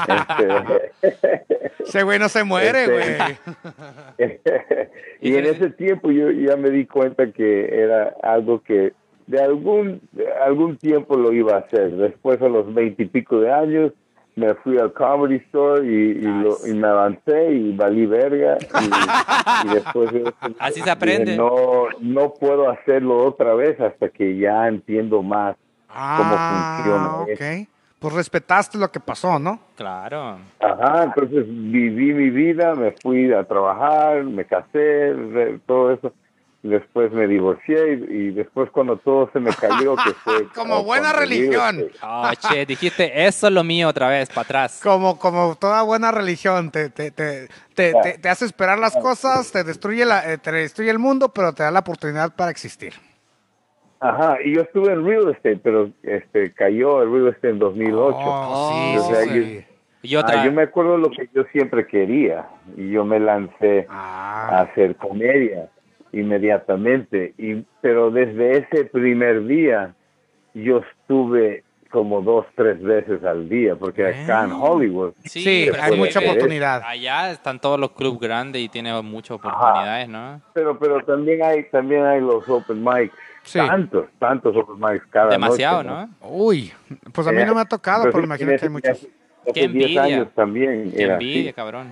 Este, Ese güey no se muere, Este- güey. y en ese tiempo yo ya me di cuenta que era algo que de algún de algún tiempo lo iba a hacer. Después a los veintipico de años me fui al Comedy Store y, y, lo- y me avancé y valí verga y, y después de eso Así se dije, aprende. no no puedo hacerlo otra vez hasta que ya entiendo más Ah, funciona ok. Pues respetaste lo que pasó, ¿no? Claro. Ajá, entonces viví mi vida, me fui a trabajar, me casé, re- todo eso. Después me divorcié y, y después cuando todo se me cayó, que fue... Como buena cuando vi, religión. este, Oh, che, dijiste, eso es lo mío otra vez, para atrás. Como, como toda buena religión, te, te, te, te, te- te hace esperar las cosas, te destruye, la, eh, te destruye el mundo, pero te da la oportunidad para existir. Ajá, y yo estuve en real estate, pero este cayó el real estate en dos mil ocho. Oh, sí, O sí, sea, sí. Y otra. Ah, yo me acuerdo lo que yo siempre quería y yo me lancé a Ah, hacer comedia inmediatamente. Y, pero desde ese primer día yo estuve como dos, tres veces al día, porque acá en Hollywood, sí, pero hay es mucha que oportunidad. Allá están todos los clubs grandes y tiene muchas oportunidades, ¿no? pero pero también hay también hay los open mics, Sí. tantos, tantos open mics cada Demasiado, noche, ¿no? Uy, pues a mí no me ha tocado, pero Entonces, imagino que hay en muchos. ese- hace Qué diez envidia. años también Qué era envidia, así. cabrón.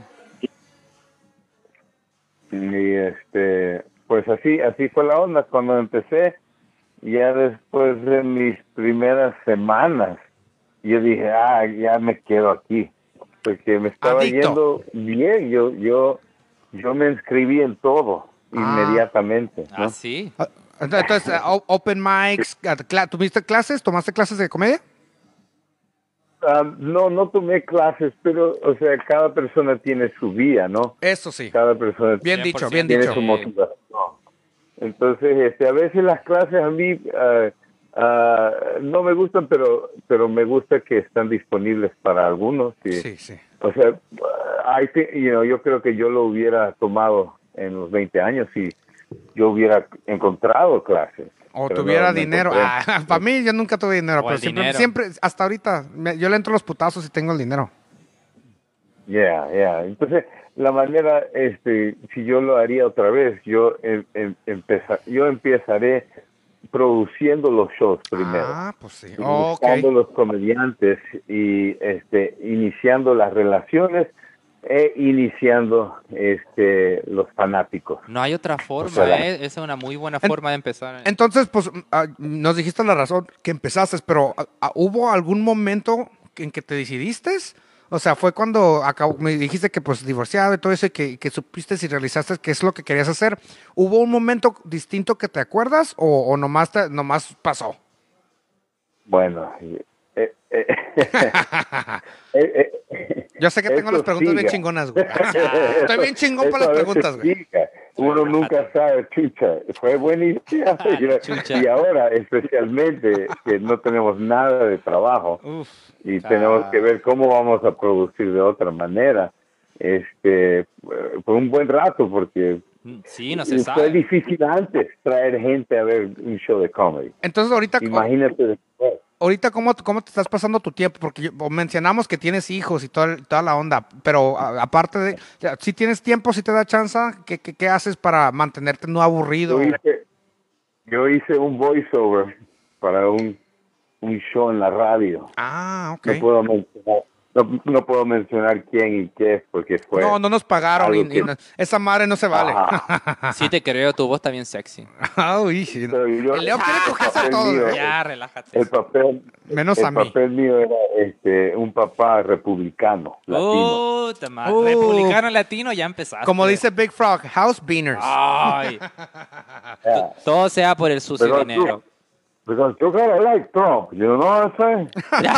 Y este, pues así, así fue la onda cuando empecé. Ya después de mis primeras semanas, yo dije, ah, ya me quedo aquí, porque me estaba Adicto. yendo bien. Yo, yo, yo me inscribí en todo Ah. inmediatamente, ¿no? Ah, sí. Ah, Entonces, eh, o- open mics, ah, cla- ¿tuviste clases? ¿Tomaste clases de comedia? Ah, no, no tomé clases, pero, o sea, cada persona tiene su vía, ¿no? Eso sí. Cada persona Bien cien por dicho, ciento. bien tiene dicho. su motivación. Entonces, este, a veces las clases a mí ah, ah, no me gustan, pero pero me gusta que están disponibles para algunos. Y, Sí, sí. O sea, ah, I think, you know, yo creo que yo lo hubiera tomado en los veinte años si yo hubiera encontrado clases. O Pero tuviera no- no dinero. encontré. Ah, para mí yo nunca tuve dinero, O pero el siempre, dinero. siempre, hasta ahorita, me- yo le entro los putazos y tengo el dinero. Yeah, yeah. Entonces, la manera, este, si yo lo haría otra vez, yo em, em, empeza- yo empezaré produciendo los shows primero. Ah, pues sí. Y Oh, ok. buscando los comediantes y este iniciando las relaciones e iniciando este los fanáticos. No hay otra forma, O sea, ¿eh? Esa es una muy buena En- forma de empezar. Entonces, pues, ah, nos dijiste la razón que empezaste, pero ah, ah, ¿hubo algún momento en que te decidiste? O sea, fue cuando acabó, me dijiste que pues divorciado y todo eso, y que, que supiste si realizaste qué es lo que querías hacer. ¿Hubo un momento distinto que te acuerdas o, o nomás, te, nomás pasó? Bueno, eh, eh, eh, eh, Yo sé que tengo las preguntas siga. bien chingonas, güey. Estoy bien chingón para las preguntas, güey. Siga. Uno nunca sabe, chucha, fue buena idea. Chucha. Y ahora, especialmente, que no tenemos nada de trabajo Uf. y tenemos que ver cómo vamos a producir de otra manera. Este, fue un buen rato porque Sí, no se fue sabe. difícil antes traer gente a ver un show de comedy. Entonces, ahorita, Imagínate después. ahorita ¿cómo, ¿cómo te estás pasando tu tiempo? Porque yo- mencionamos que tienes hijos y toda, toda la onda, pero a- aparte de, si tienes tiempo, si te da chance, ¿qué, qué, qué haces para mantenerte no aburrido? Yo hice, yo hice un voiceover para un, un show en la radio. Ah, ok. No puedo mencionar, no, no puedo mencionar quién y qué, porque fue. No, no nos pagaron y, algo que- y no- esa madre no se vale. Ajá. Sí te creo, tu voz está bien sexy. Ay, sí, no. Pero yo- El Leo quiere el cogerse a papel todos, mío- güey. Ya, relájate. El papel, Menos el a mí. papel mío era este, un papá republicano, latino. Puta madre. Uh. Republicano latino, ya empezaste. Como dice Big Frog, House Beaners. Ay, Yeah. todo sea por el sucio Pero dinero. tú- Because you gotta like Trump, you know what I'm saying?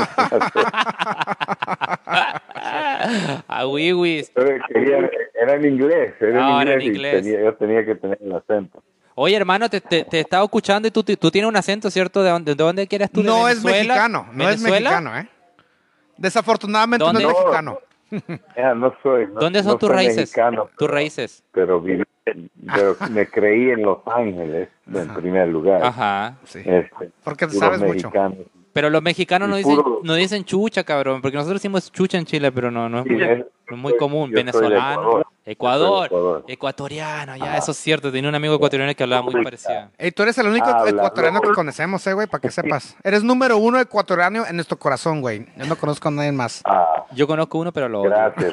A wiwis. Pero quería- era en inglés, era Ah, en era en inglés, y inglés. tenía- yo tenía que tener el acento. Oye, hermano, te, te, te estaba escuchando y tú, tú tienes un acento, ¿cierto? ¿De dónde, de dónde quieres tú? ¿De No es Venezuela? mexicano, no es ¿Venezuela? mexicano, ¿eh? Desafortunadamente ¿Dónde? no es No. mexicano. Ya, no soy, no- ¿Dónde son no tus soy raíces? mexicano, Tus pero- raíces. Pero, viví- pero me creí en Los Ángeles en primer lugar. Ajá. Sí. Este, Porque te puros sabes mucho. mexicanos. Pero los mexicanos Y no dicen, puro- no dicen chucha, cabrón. Porque nosotros decimos chucha en Chile, pero no, no es Sí, muy, es- no es muy yo común. soy de Venezolano. Ecuador. Ecuador. Yo soy de Ecuador. Ecuatoriano, ya, eso es cierto. Tenía un amigo ecuatoriano que hablaba muy parecido. Ey, tú eres el único Habla, ecuatoriano que loco. conocemos, eh, güey, para que sepas. Eres número uno ecuatoriano en nuestro corazón, güey. Yo no conozco a nadie más. Ah, Yo conozco uno, pero lo odio. gracias.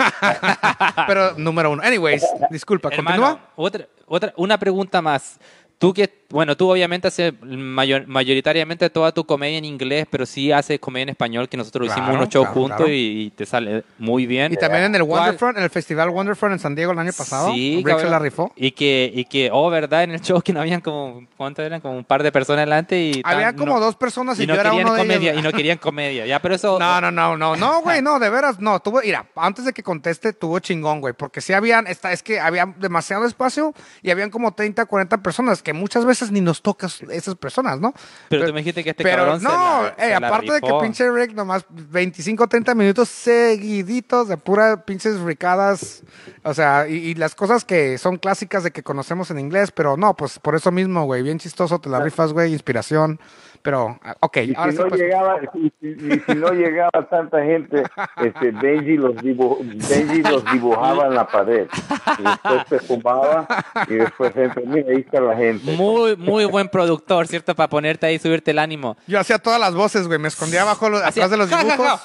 Pero número uno. Anyways, disculpa, Hermano, continúa. otra, otra, una pregunta más. Tú que, bueno, tú obviamente haces mayor- mayoritariamente toda tu comedia en inglés, pero sí haces comedia en español, que nosotros Claro, hicimos unos shows claro, juntos claro. y, y te sale muy bien. Y también en el ¿Cuál? Wonderfront, en el Festival Wonderfront en San Diego el año pasado. Sí, Rick se cabrón. la rifó. Y que, y que, oh, ¿verdad? En el show que no habían como, ¿cuántos eran? Como un par de personas delante y... Había tan- como no- dos personas y, y no yo era querían uno de comedia, ellos. y no querían comedia. Ya, pero eso... No, no, no, no, no, güey, no, de veras, no, tuvo, mira, antes de que conteste, tuvo chingón, güey, porque sí habían, esta, es que había demasiado espacio y habían como treinta, cuarenta personas, que muchas veces ni nos tocas esas personas, ¿no? Pero tú me dijiste que este pero cabrón se no, la- eh, se la aparte de que rifó. pinche Rick nomás veinticinco, treinta minutos seguiditos de pura pinches ricadas, o sea, y, y las cosas que son clásicas de que conocemos en inglés, pero no, pues por eso mismo, güey, bien chistoso, te la rifas, güey, inspiración, pero, ah, ok, Y ahora si sí, no pues, llegaba, y, y- y si no llegaba tanta gente, este Benji los dibu- Benji los dibujaba en la pared. Y después se fumaba y después entra, mira, ahí está la gente. Muy, muy buen productor, ¿cierto? Para ponerte ahí y subirte el ánimo. yo hacía todas las voces, güey, me escondía abajo, lo- atrás de los dibujos.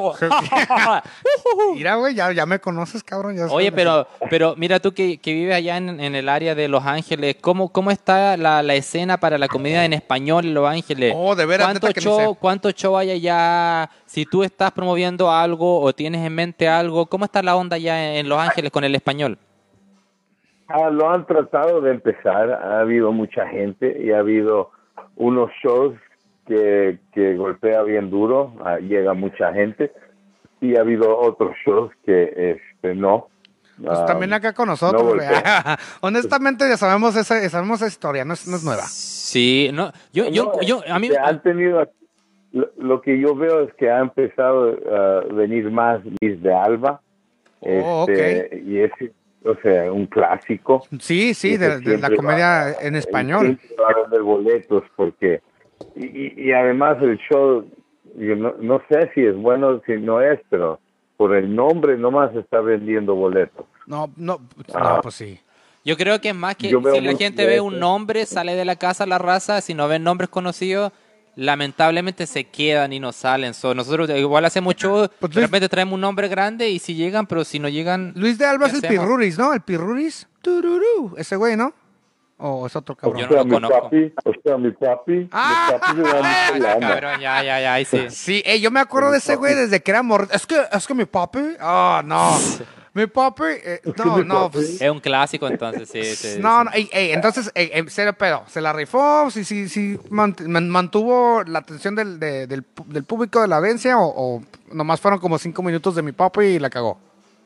Mira, güey, ya, ya me conoces, cabrón. Ya Oye, sabes. pero, pero mira tú que, que vives allá en, en el área de Los Ángeles, ¿cómo, cómo está la, la escena para la comedia en español en Los Ángeles? Oh, de veras, ¿Cuánto neta que ni show, sé. ¿Cuánto show hay allá? Si tú estás promoviendo algo o tienes en mente algo, ¿cómo está la onda allá en Los Ángeles con el español? Ah, lo han tratado de empezar, ha habido mucha gente y ha habido unos shows que, que golpea bien duro, ah, llega mucha gente y ha habido otros shows que este, no. Pues Ah, también acá con nosotros, no güey. golpea. Honestamente, ya sabemos esa, sabemos esa historia, no es, no es nueva. Sí, no, yo, yo, No, yo, a mí, que han tenido, lo, lo que yo veo es que ha empezado a venir más Miss de Alba, Oh, este, y es, o sea, un clásico. Sí, sí, Y de, ese de la siempre comedia va- en español. siempre va a vender boletos porque y, y, y además el show, yo no, no sé si es bueno, si no es, pero por el nombre nomás está vendiendo boletos. No, no, Ah. no, pues sí. yo creo que es más que Yo veo si la mucho gente de ve eso. un nombre, sale de la casa la raza, si no ven nombres conocidos, lamentablemente se quedan y no salen. So, nosotros igual hacemos show, Pues, de Luis- repente traemos un nombre grande y si llegan, pero si no llegan... Luis de Alba es ¿Qué el hacemos? Pirruris, ¿no? El Pirruris. Tururú. Ese güey, ¿no? ¿O es otro O cabrón? Yo no sea, lo mi conozco. papi, o sea, mi papi, Ah, mi papi se llama Ah, Lama. cabrón, ya, ya, ya, ahí sí. Sí, ey, yo me acuerdo de ese güey desde que era morrito. Es que, es que mi papi, ah, no. Mi papi, eh, Es que no, mi no, papi- pues, Es un clásico, entonces, sí. sí, no, sí. no, ey, ey, entonces, ey, ey, serio pedo, se la rifó, sí, sí, sí, mant- man- mantuvo la atención del, de- del, pu- del público de la audiencia o, o nomás fueron como cinco minutos de mi papi y la cagó.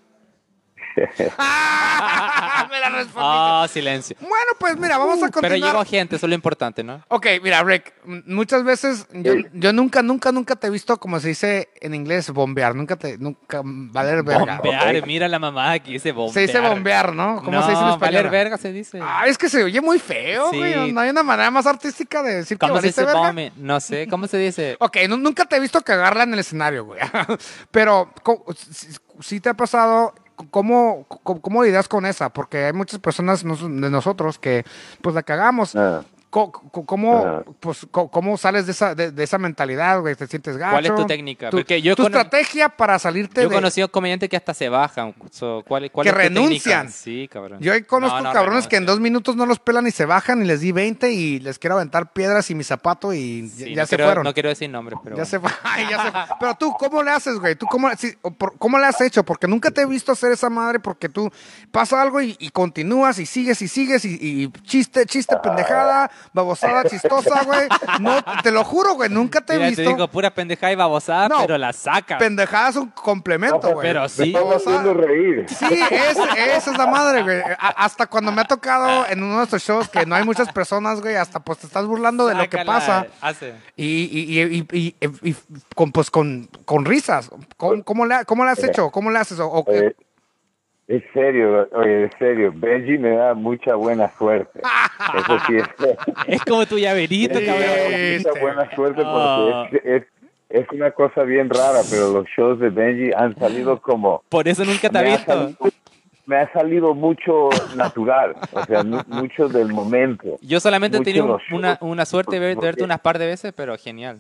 Ah, me la respondiste. Ah, silencio. Bueno, pues mira, vamos a Pero continuar. llegó gente, eso es lo importante, ¿no? Ok, mira, Rick, m- muchas veces yo, Sí. yo nunca, nunca, nunca te he visto, como se dice en inglés, bombear. Nunca te, nunca, mm, valer verga. Bombear, ok. mira la mamá aquí dice bombear. Se dice bombear, ¿no? ¿Cómo no, se dice en español? valer verga se dice. Ah, es que se oye muy feo, Sí. güey. No hay una manera más artística de decir que ¿Cómo se valiste dice verga. bombe? No sé, ¿cómo se dice? Ok, nu- nunca te he visto cagarla en el escenario, güey. Pero, co- si, si te ha pasado, ¿cómo, cómo, cómo lidias con esa? Porque hay muchas personas nos- de nosotros que, pues, la cagamos. Ah, Co- co- ¿Cómo, Ajá. pues, co- cómo sales de esa, de, de esa mentalidad, güey? ¿Te sientes gacho? ¿Cuál es tu técnica? Tu, Porque yo tu cono- estrategia para salirte Yo de... he conocido comediantes que hasta se bajan. So, ¿cuál, cuál Que es tu técnica? renuncian. Sí, cabrón. Yo ahí conozco No, no cabrones que en dos renuncian. minutos no los pelan y se bajan y les di veinte y les quiero aventar piedras y mi zapato y ya- Sí, ya no se quiero- fueron. No quiero decir nombres, pero Ya bueno. se fue. Ay, ya se fue. Pero tú, ¿cómo le haces, güey? ¿Tú cómo, sí, o por- cómo le has hecho? Porque nunca te he visto hacer esa madre porque tú pasa algo y, y continúas y sigues y sigues y, y chiste, chiste, pendejada, babosada, chistosa, güey. No, te lo juro, güey, nunca te he Mira, visto. te digo pura pendejada y babosada, No, pero la sacas. Pendejada es un complemento, güey. pero me sí. estás haciendo reír. Sí, es, esa es la madre, güey. A- hasta cuando me ha tocado en uno de estos shows que no hay muchas personas, güey, hasta pues te estás burlando de lo que Sácala, pasa. Hace. Y, y, y, y, y- y con, pues, con, con risas. ¿Cómo, cómo, le, ¿Cómo le has hecho? ¿Cómo le haces? O- o- Oye, en serio, oye, en serio, Benji me da mucha buena suerte. Eso sí es, Es como tu llaverito, Sí. cabrón. Este. mucha buena suerte Ah. porque es, es, es una cosa bien rara, pero los shows de Benji han salido como... Por eso nunca te ha me ha visto. salido- me ha salido mucho natural, o sea, mu- mucho del momento. Yo solamente he Mucho tenido los una, shows, una suerte de, ver- de porque- verte unas par de veces, pero genial.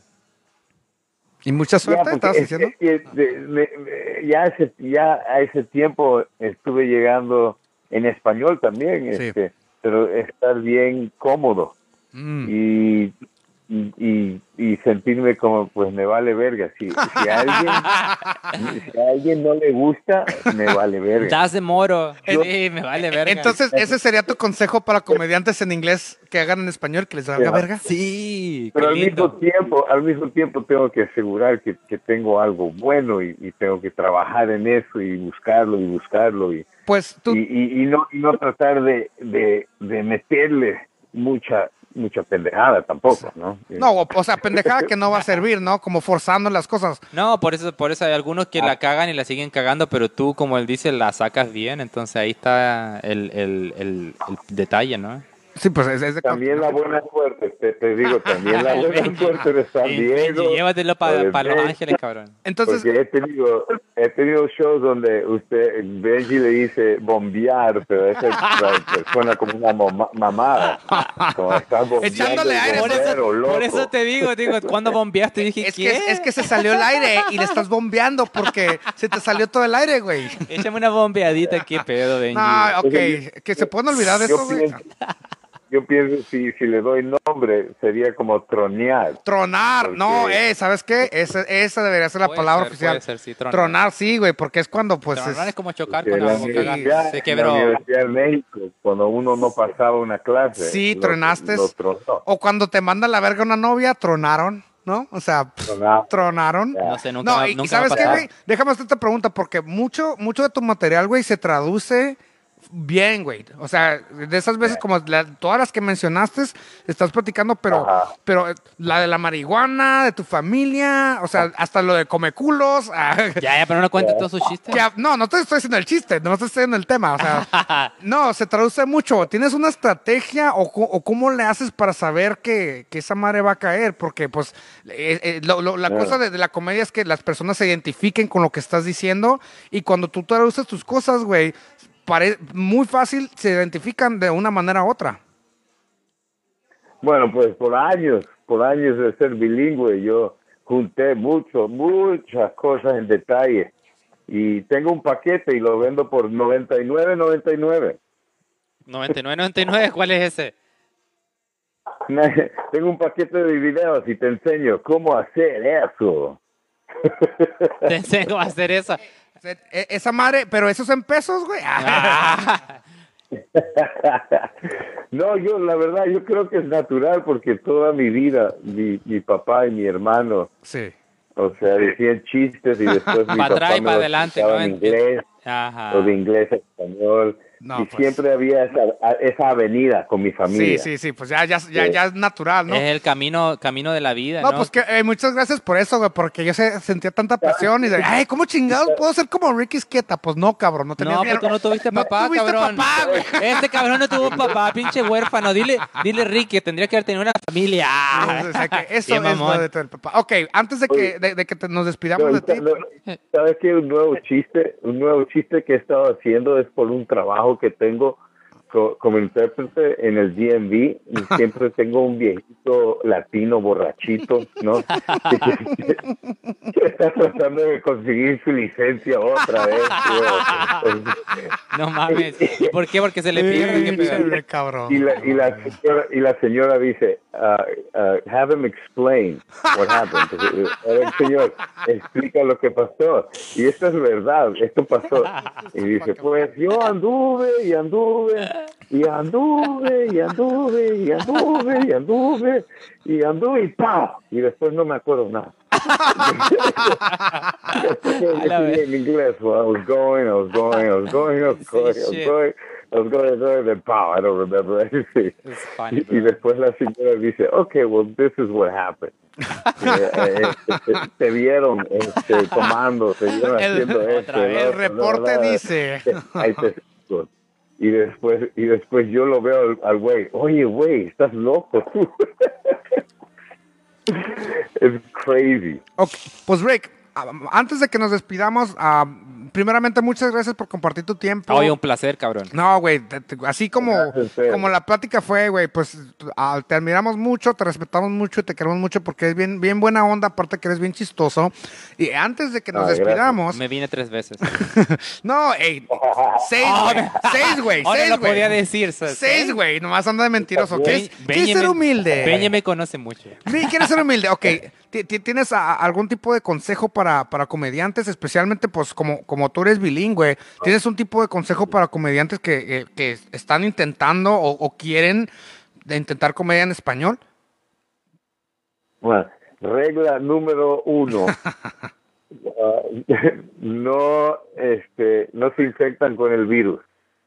¿Y mucha Ya, suerte, porque estabas es- diciendo? es que de- me- me- ya, ese, ya a ese tiempo estuve llegando en español también, Sí. este, pero estar bien cómodo Mm. y, y, y- y sentirme como, pues me vale verga. Si, si, a alguien, si a alguien no le gusta, me vale verga. Das de moro. Yo- Sí, me vale verga. Entonces, ese sería tu consejo para comediantes en inglés que hagan en español, que les valga Ya. verga. Sí, Pero qué al mismo lindo. tiempo, al mismo tiempo tengo que asegurar que, que tengo algo bueno y, y tengo que trabajar en eso y buscarlo y buscarlo y, Pues tú, y, y, y no y no tratar de, de, de meterle mucha mucha pendejada tampoco, ¿no? no, o, o sea, pendejada que no va a servir, ¿no? Como forzando las cosas. No, por eso, por eso hay algunos que la cagan y la siguen cagando, pero tú, como él dice, la sacas bien, entonces ahí está el, el, el, el detalle, ¿no? Sí, pues es, es de... También la buena suerte, te, te digo, también la buena Benji, suerte de San Benji, Diego. llévatelo para de Los Benji, Ángeles, cabrón. Entonces, Porque he tenido, he tenido shows donde usted, Benji le dice bombear, pero eso suena como una moma- mamada. Como estar bombeando Echándole el aire, Por bombero, eso, loco. por eso te digo, digo, cuando bombeaste dije, es ¿qué? que, es que se salió el aire y le estás bombeando porque se te salió todo el aire, güey. Échame una bombeadita, qué pedo, Benji. No, ok, que se pueden olvidar de Yo eso, güey. pienso, yo pienso si, si le doy nombre, sería como tronear. Tronar, Porque- no, eh, ¿sabes qué? Esa, esa debería ser la Puede palabra ser, oficial. puede ser, sí, tronar. tronar, sí, güey, porque es cuando, pues, Tronar es es- como chocar Que con en la algo, cagar. universidad, Se en la quebró. Universidad de México, cuando uno no pasaba una clase. Sí, lo- tronaste. lo tronó. o cuando te manda la verga una novia, tronaron, ¿no? O sea, pff, Tronaba. tronaron. Ya. No sé, nunca, No, me- y, y nunca me ha ¿sabes qué, pasado. güey? Déjame hacerte pregunta, porque mucho, mucho de tu material, güey, se traduce bien, güey. O sea, de esas veces como la- todas las que mencionaste, estás platicando, pero, Ajá. pero eh, la de la marihuana, de tu familia, o sea, hasta lo de come culos. ah, Ya, ya, pero no cuentes todos sus chistes. que a- no, no te estoy haciendo el chiste, no te estoy haciendo el tema, o sea, no, se traduce mucho. ¿Tienes una estrategia o, co- o cómo le haces para saber que, que esa madre va a caer? Porque, pues, eh, eh, lo- lo- la Claro. cosa de, de la comedia es que las personas se identifiquen con lo que estás diciendo y cuando tú traduces tus cosas, güey, pare- muy fácil se identifican de una manera u otra. Bueno, pues por años, por años de ser bilingüe, yo junté mucho, muchas cosas en detalle. Y tengo un paquete y lo vendo por noventa y nueve noventa y nueve. noventa y nueve, noventa y nueve, ¿cuál es ese? tengo un paquete de videos y te enseño cómo hacer eso. Te enseño cómo hacer eso. E- Esa madre, pero esos en pesos, güey. Ah. No, yo la verdad, yo creo que es natural porque toda mi vida mi, mi papá y mi hermano, Sí. o sea, decían chistes y después mi Pa' papá atrás y me pa' los adelante, explicaba ¿no? en inglés Ajá. o de inglés a español. No, y pues. siempre había esa, esa avenida con mi Sí, familia. sí, sí, pues ya, ya, ya, Sí. ya es natural, ¿no? Es el camino, camino de la vida, No, ¿no? pues que eh, muchas gracias por eso, güey, porque yo se, sentía tanta presión y de, ay, ¿cómo chingados puedo ser como Ricky Esqueta? Pues no, cabrón, no tenías No, ni- pues tú no tuviste no papá, tuviste cabrón. papá, güey. Este cabrón no tuvo papá, pinche huérfano. Dile, dile Ricky, que tendría que haber tenido una familia. O sea, que eso Bien es lo mamón. de todo el papá. Ok, antes de que, Oye. de, de que te- nos despidamos No, de ti. no, ¿sabes qué? Un nuevo chiste, un nuevo chiste que he estado haciendo es por un trabajo que tengo co- como intérprete en el D M V y siempre tengo un viejito latino borrachito, ¿no? Que, que- que está tratando de conseguir su licencia otra vez. tío. No mames. ¿Y por qué? Porque se le pierde. ¿Qué Sí, pedo? chévere, cabrón. Y la, y, la señora, y la señora dice, uh, uh, have him explain what happened. Entonces, a ver, señor, explica lo que pasó. Y esto es verdad, esto pasó. Y dice, pues yo anduve y anduve y anduve y anduve y anduve y anduve y anduve y ¡pau! Y después no me acuerdo nada. la vez. En inglés, well, I was going, I was going, I was going, I was going, I was shit. going, I was going, I was going, then pow, I don't remember anything. It's funny, Y, bro. y después la señora dice, okay, well, this is what happened. Eh, eh, te, te vieron este, tomando, te vieron El- haciendo otra esto. vez. ¿no? El reporte No, no, dice. Hay testigos. Y después, y después yo lo veo al- al güey, oye, güey, estás loco tú. It's crazy. Ok, pues Rick, ah, antes de que nos despidamos, ah, primeramente muchas gracias por compartir tu tiempo. Oye, un placer, cabrón. No, güey, te- te- así como, Gracias, Pedro. como la plática fue, güey, pues ah, te admiramos mucho, te respetamos mucho y te queremos mucho porque es bien, bien buena onda, aparte que eres bien chistoso. Y antes de que nos Ah, gracias. despidamos, Me vine tres veces. no, ey, seis, güey, seis, güey, Ahora seis, lo güey. podía decir. ¿sabes? Seis, güey, nomás anda de mentiroso. ¿Qué es, Be- qué es ser Benjamin- humilde? Benjamin me conoce mucho. Sí, ¿quieres ser humilde? Ok, ¿ti- ti- ¿tienes a- algún tipo de consejo para, para comediantes? Especialmente, pues, como, como tú eres bilingüe, ¿tienes un tipo de consejo para comediantes que, eh, que están intentando o, o quieren de intentar comedia en español? Bueno, regla número uno. Uh, no, este, no se infectan con el virus.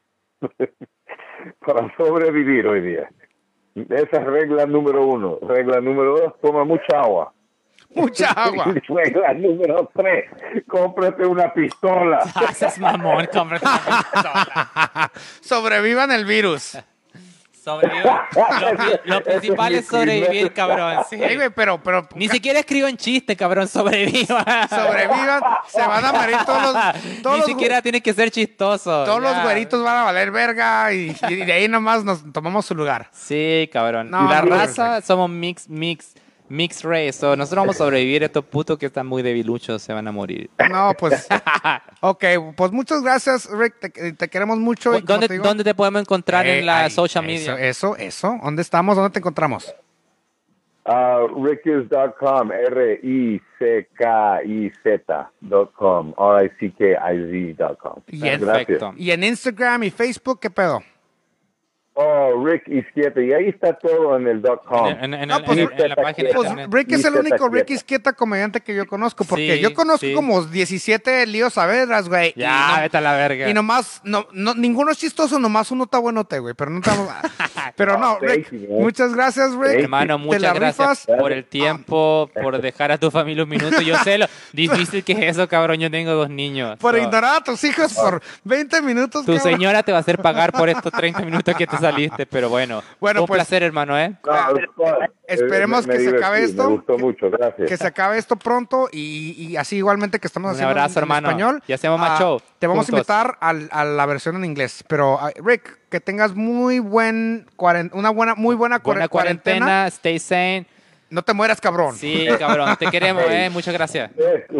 Para sobrevivir hoy día. Esa es regla número uno. Regla número dos, toma mucha agua. Mucha agua. Regla número tres, cómprate una pistola. Ah, seas mamón, cómprate una pistola. Sobrevivan el virus. Sobrevivir. Lo, pri- lo principal es sobrevivir, cabrón. Sí. Sí, güey, pero, pero Ni siquiera escribo en chiste, cabrón. Sobreviva. sobrevivan, se van a morir todos los, todos Ni los, siquiera tiene que ser chistoso. todos los ya. güeritos van a valer verga y, y de ahí nomás nos tomamos su lugar. Sí, cabrón. No, la no, raza somos mix, mix, mix race. So, nosotros vamos a sobrevivir. Estos putos que están muy debiluchos se van a morir. No, pues, ok, pues muchas gracias, Rick, te, te queremos mucho. y como ¿Dónde, te digo- ¿Dónde te podemos encontrar Eh, en la ahí, social eso, media? Eso, eso, ¿dónde estamos? ¿Dónde te encontramos? Uh, rickis dot com, R I C K I Z dot com, R I C K I Z dot com. Bien, Gracias. perfecto. Y en Instagram y Facebook, ¿qué pedo? Oh, Rick Izquieta, y ahí está todo en el dot com. En, en- en- No, pues, en- en la página de Pues internet. Rick es el Lista único Rick quieta. Izquieta comediante que yo conozco, porque Sí, yo conozco sí. como diecisiete líos Saavedras, güey. y Ya, no- vete a la verga. Y nomás, no, no, ninguno es chistoso, nomás uno está buenote, güey. Pero no estamos. Pero no, Oh, thank Rick, you, man. muchas gracias, Rick. Hermano, Te muchas la gracias rifas. por el tiempo, por dejar a tu familia un minuto. Yo sé lo difícil que es eso, cabrón. Yo tengo dos niños. Por So, ignorar a tus hijos por veinte minutos, tu cabrón. señora te va a hacer pagar por estos treinta minutos que te saliste, pero bueno. Bueno, un pues, placer, hermano, ¿eh? No, it's fun. Esperemos Eh, me- que me se divertí, acabe esto. Me gustó mucho, gracias. Que se acabe esto pronto y, y así igualmente que estamos Un haciendo abrazo, en, en hermano. español. Y hacemos más ah, show Te vamos juntos. a invitar al- a, la versión en inglés. Pero, ah, Rick, que tengas muy buen cuaren- una buena, muy buena, cuare- Buena cuarentena, stay sane. No te mueras, cabrón. Sí, cabrón, te queremos, ¿eh? Muchas gracias. Eh,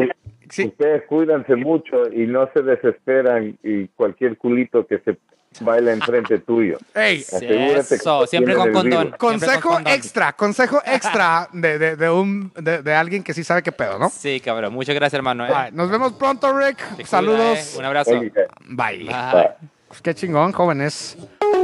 Sí. Ustedes cuídense mucho y no se desesperan y cualquier culito que se baila enfrente tuyo. Ey, Asegúrate Eso, que siempre tienen con el virus. condón. consejo Siempre con condón. extra, consejo extra de, de, de un, de, de alguien que sí sabe qué pedo, ¿no? Sí, cabrón. Muchas gracias, hermano. ¿eh? Bye. Nos vemos pronto, Rick. Te cuida, Saludos. ¿eh? Un abrazo. Oye, Bye. Bye. bye. Pues qué chingón, jóvenes.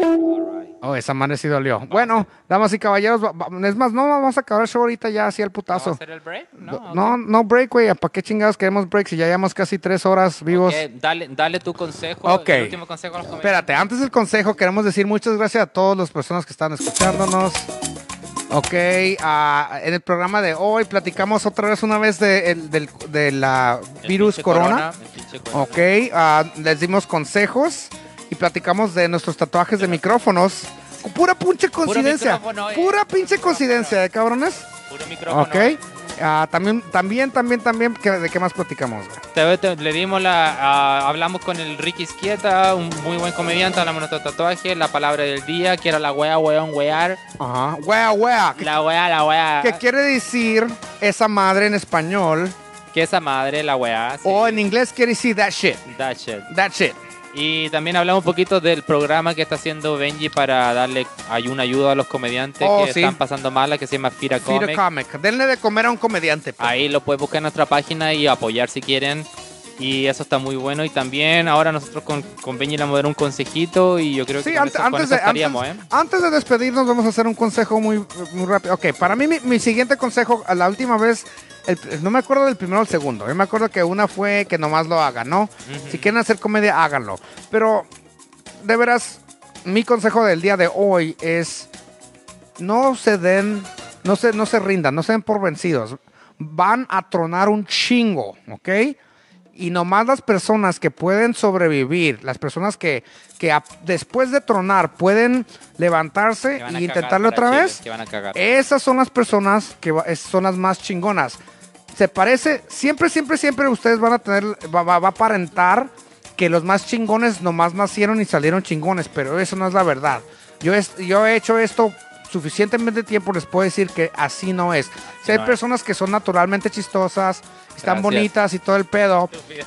Oh, esa madre sí dolió. Bueno, damas y caballeros, va- va- es más, no vamos a acabar el show ahorita ya así al ¿Vamos a putazo. hacer el break? No, No, no break, güey. ¿Para qué chingados queremos break si ya llevamos casi tres horas vivos? Ok, dale, dale tu consejo. Ok. El último consejo a los comentarios. Espérate, antes del consejo queremos decir muchas gracias a todas las personas que están escuchándonos. Ok, ah, en el programa de hoy platicamos otra vez una vez de, el- del de la El virus pinche corona. el pinche corona. Ok, ah, les dimos consejos y platicamos de nuestros tatuajes de micrófonos. Pura pinche coincidencia. micrófono, eh. Pura pinche coincidencia, ¿eh, cabrones? Puro micrófono. Ok. Ah, también, también, también, también, ¿qué- ¿de qué más platicamos, güey? Te- te- le dimos la. ah, hablamos con el Ricky Izquieta, un muy buen comediante. Hablamos de nuestro tatuaje, la palabra del día, que era la wea, weón, wear. Ajá. Wea, wea. ¿Qué, La wea, la wea. qué quiere decir esa madre en español? Que esa madre, la wea. Sí. O en inglés quiere decir that shit. That shit. That shit. Y también hablamos un poquito del programa que está haciendo Benji para darle ay- una ayuda a los comediantes Oh, que sí. están pasando mala, que se llama Fira Feed a Comic. comic. Denle de comer a un comediante. pues. Ahí lo puedes buscar en nuestra página y apoyar si quieren. Y eso está muy bueno. Y también ahora nosotros con, con Benji le vamos a dar un consejito y yo creo que Sí, con antes, eso, con antes, eso de, estaríamos, antes, ¿eh? antes de despedirnos vamos a hacer un consejo muy, muy rápido. Ok, para mí mi, mi siguiente consejo, a la última vez, el- no me acuerdo del primero o el segundo. Yo me acuerdo que una fue que nomás lo hagan, ¿no? Ujú. Si quieren hacer comedia, háganlo. Pero, de veras, mi consejo del día de hoy es no se den, no se, no se rindan, no se den por vencidos. Van a tronar un chingo, ¿ok? Y nomás las personas que pueden sobrevivir, las personas que, que a- después de tronar pueden levantarse Que van a e cagar intentarlo para otra Chile, vez, que van a cagar. esas son las personas que va- es- son las más chingonas. Se parece, siempre, siempre, siempre ustedes van a tener, va, va- va a aparentar que los más chingones nomás nacieron y salieron chingones, pero eso no es la verdad. Yo, es, yo he hecho esto suficientemente tiempo, les puedo decir que así no es. Si hay No es. personas que son naturalmente chistosas, están Gracias. bonitas y todo el pedo,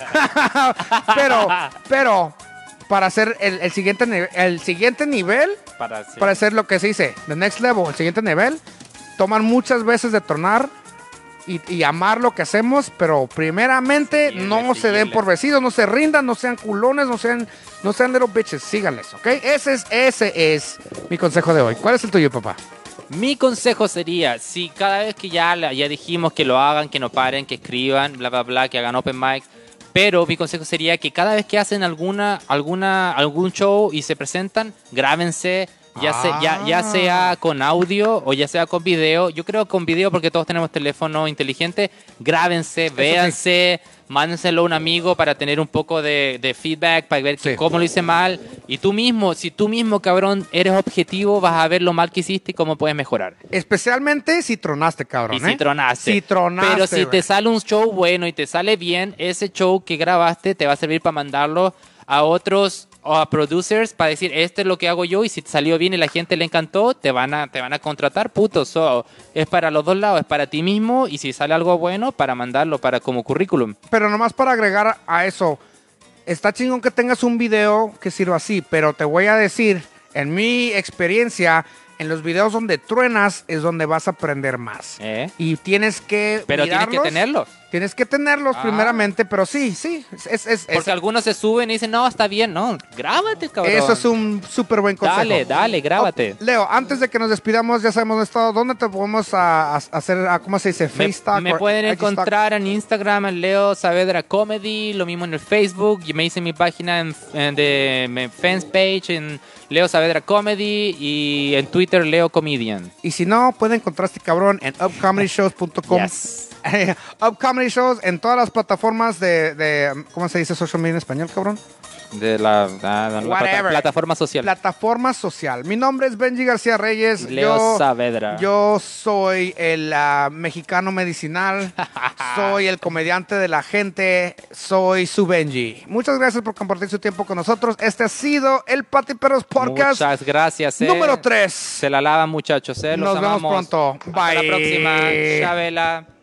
pero, pero, para hacer el, el siguiente, nive- el siguiente nivel, Para, sí. para hacer lo que se dice, the next level, el siguiente nivel, toman muchas veces de tronar y, y amar lo que hacemos, pero primeramente Síguele, no se den síguele. por vencidos, no se rindan, no sean culones, no sean, no sean little bitches, síganles, ¿ok? Ese es, ese es mi consejo de hoy. ¿Cuál es el tuyo, papá? Mi consejo sería, si cada vez que ya, la- ya dijimos que lo hagan, que no paren, que escriban, bla, bla, bla, que hagan open mic, pero mi consejo sería que cada vez que hacen alguna, alguna, algún show y se presentan, grábense, ya, se- ya, ya Ah. sea con audio o ya sea con video. Yo creo con video porque todos tenemos teléfono inteligente. Grábense, sí. véanse, mándenselo a un amigo para tener un poco de, de feedback, para ver que Sí. cómo lo hice mal. Y tú mismo, si tú mismo, cabrón, eres objetivo, vas a ver lo mal que hiciste y cómo puedes mejorar. Especialmente si tronaste, cabrón, Y si ¿eh? tronaste. Si tronaste, Pero si güey. te sale un show bueno y te sale bien, ese show que grabaste te va a servir para mandarlo a otros o a producers para decir, este es lo que hago yo y si te salió bien y la gente le encantó, te van a, te van a contratar, puto. So, es para los dos lados, es para ti mismo y si sale algo bueno, para mandarlo para como currículum. Pero nomás para agregar a eso, está chingón que tengas un video que sirva así, pero te voy a decir, en mi experiencia, en los videos donde truenas es donde vas a aprender más. ¿Eh? Y tienes que Pero tienes que mirarlos, tenerlos. Tienes que tenerlos Ah. primeramente, pero sí, sí. Es, es- es- Porque algunos se suben y dicen, no, está bien, no, grábate, cabrón. eso es un súper buen consejo. Dale, dale, grábate. Oh, Leo, antes de que nos despidamos, ya sabemos dónde está, dónde te podemos a- a- hacer, a- ¿cómo se dice? Me, FaceTalk. me o pueden I G Talk. encontrar en Instagram en Leo Saavedra Comedy, lo mismo en el Facebook. Yo me hice mi página en, en de mi fans page en Leo Saavedra Comedy y en Twitter Leo Comedian. Y si no, pueden encontrar a este cabrón en upcomedy shows punto com. Yes. Upcomedy Shows en todas las plataformas de, de, ¿cómo se dice social media en español, cabrón? De la, la- la plata- Whatever. plataforma social. Plataforma social. Mi nombre es Benji García Reyes. Leo yo, Saavedra. yo soy el ah, mexicano medicinal. Soy el comediante de la gente. Soy su Benji. Muchas gracias por compartir su tiempo con nosotros. Este ha sido el Pati Perros Podcast Muchas gracias. eh. número tres. Se la lavan, muchachos. eh. Los Nos vemos amamos. pronto. Hasta Bye. la próxima. Chabela.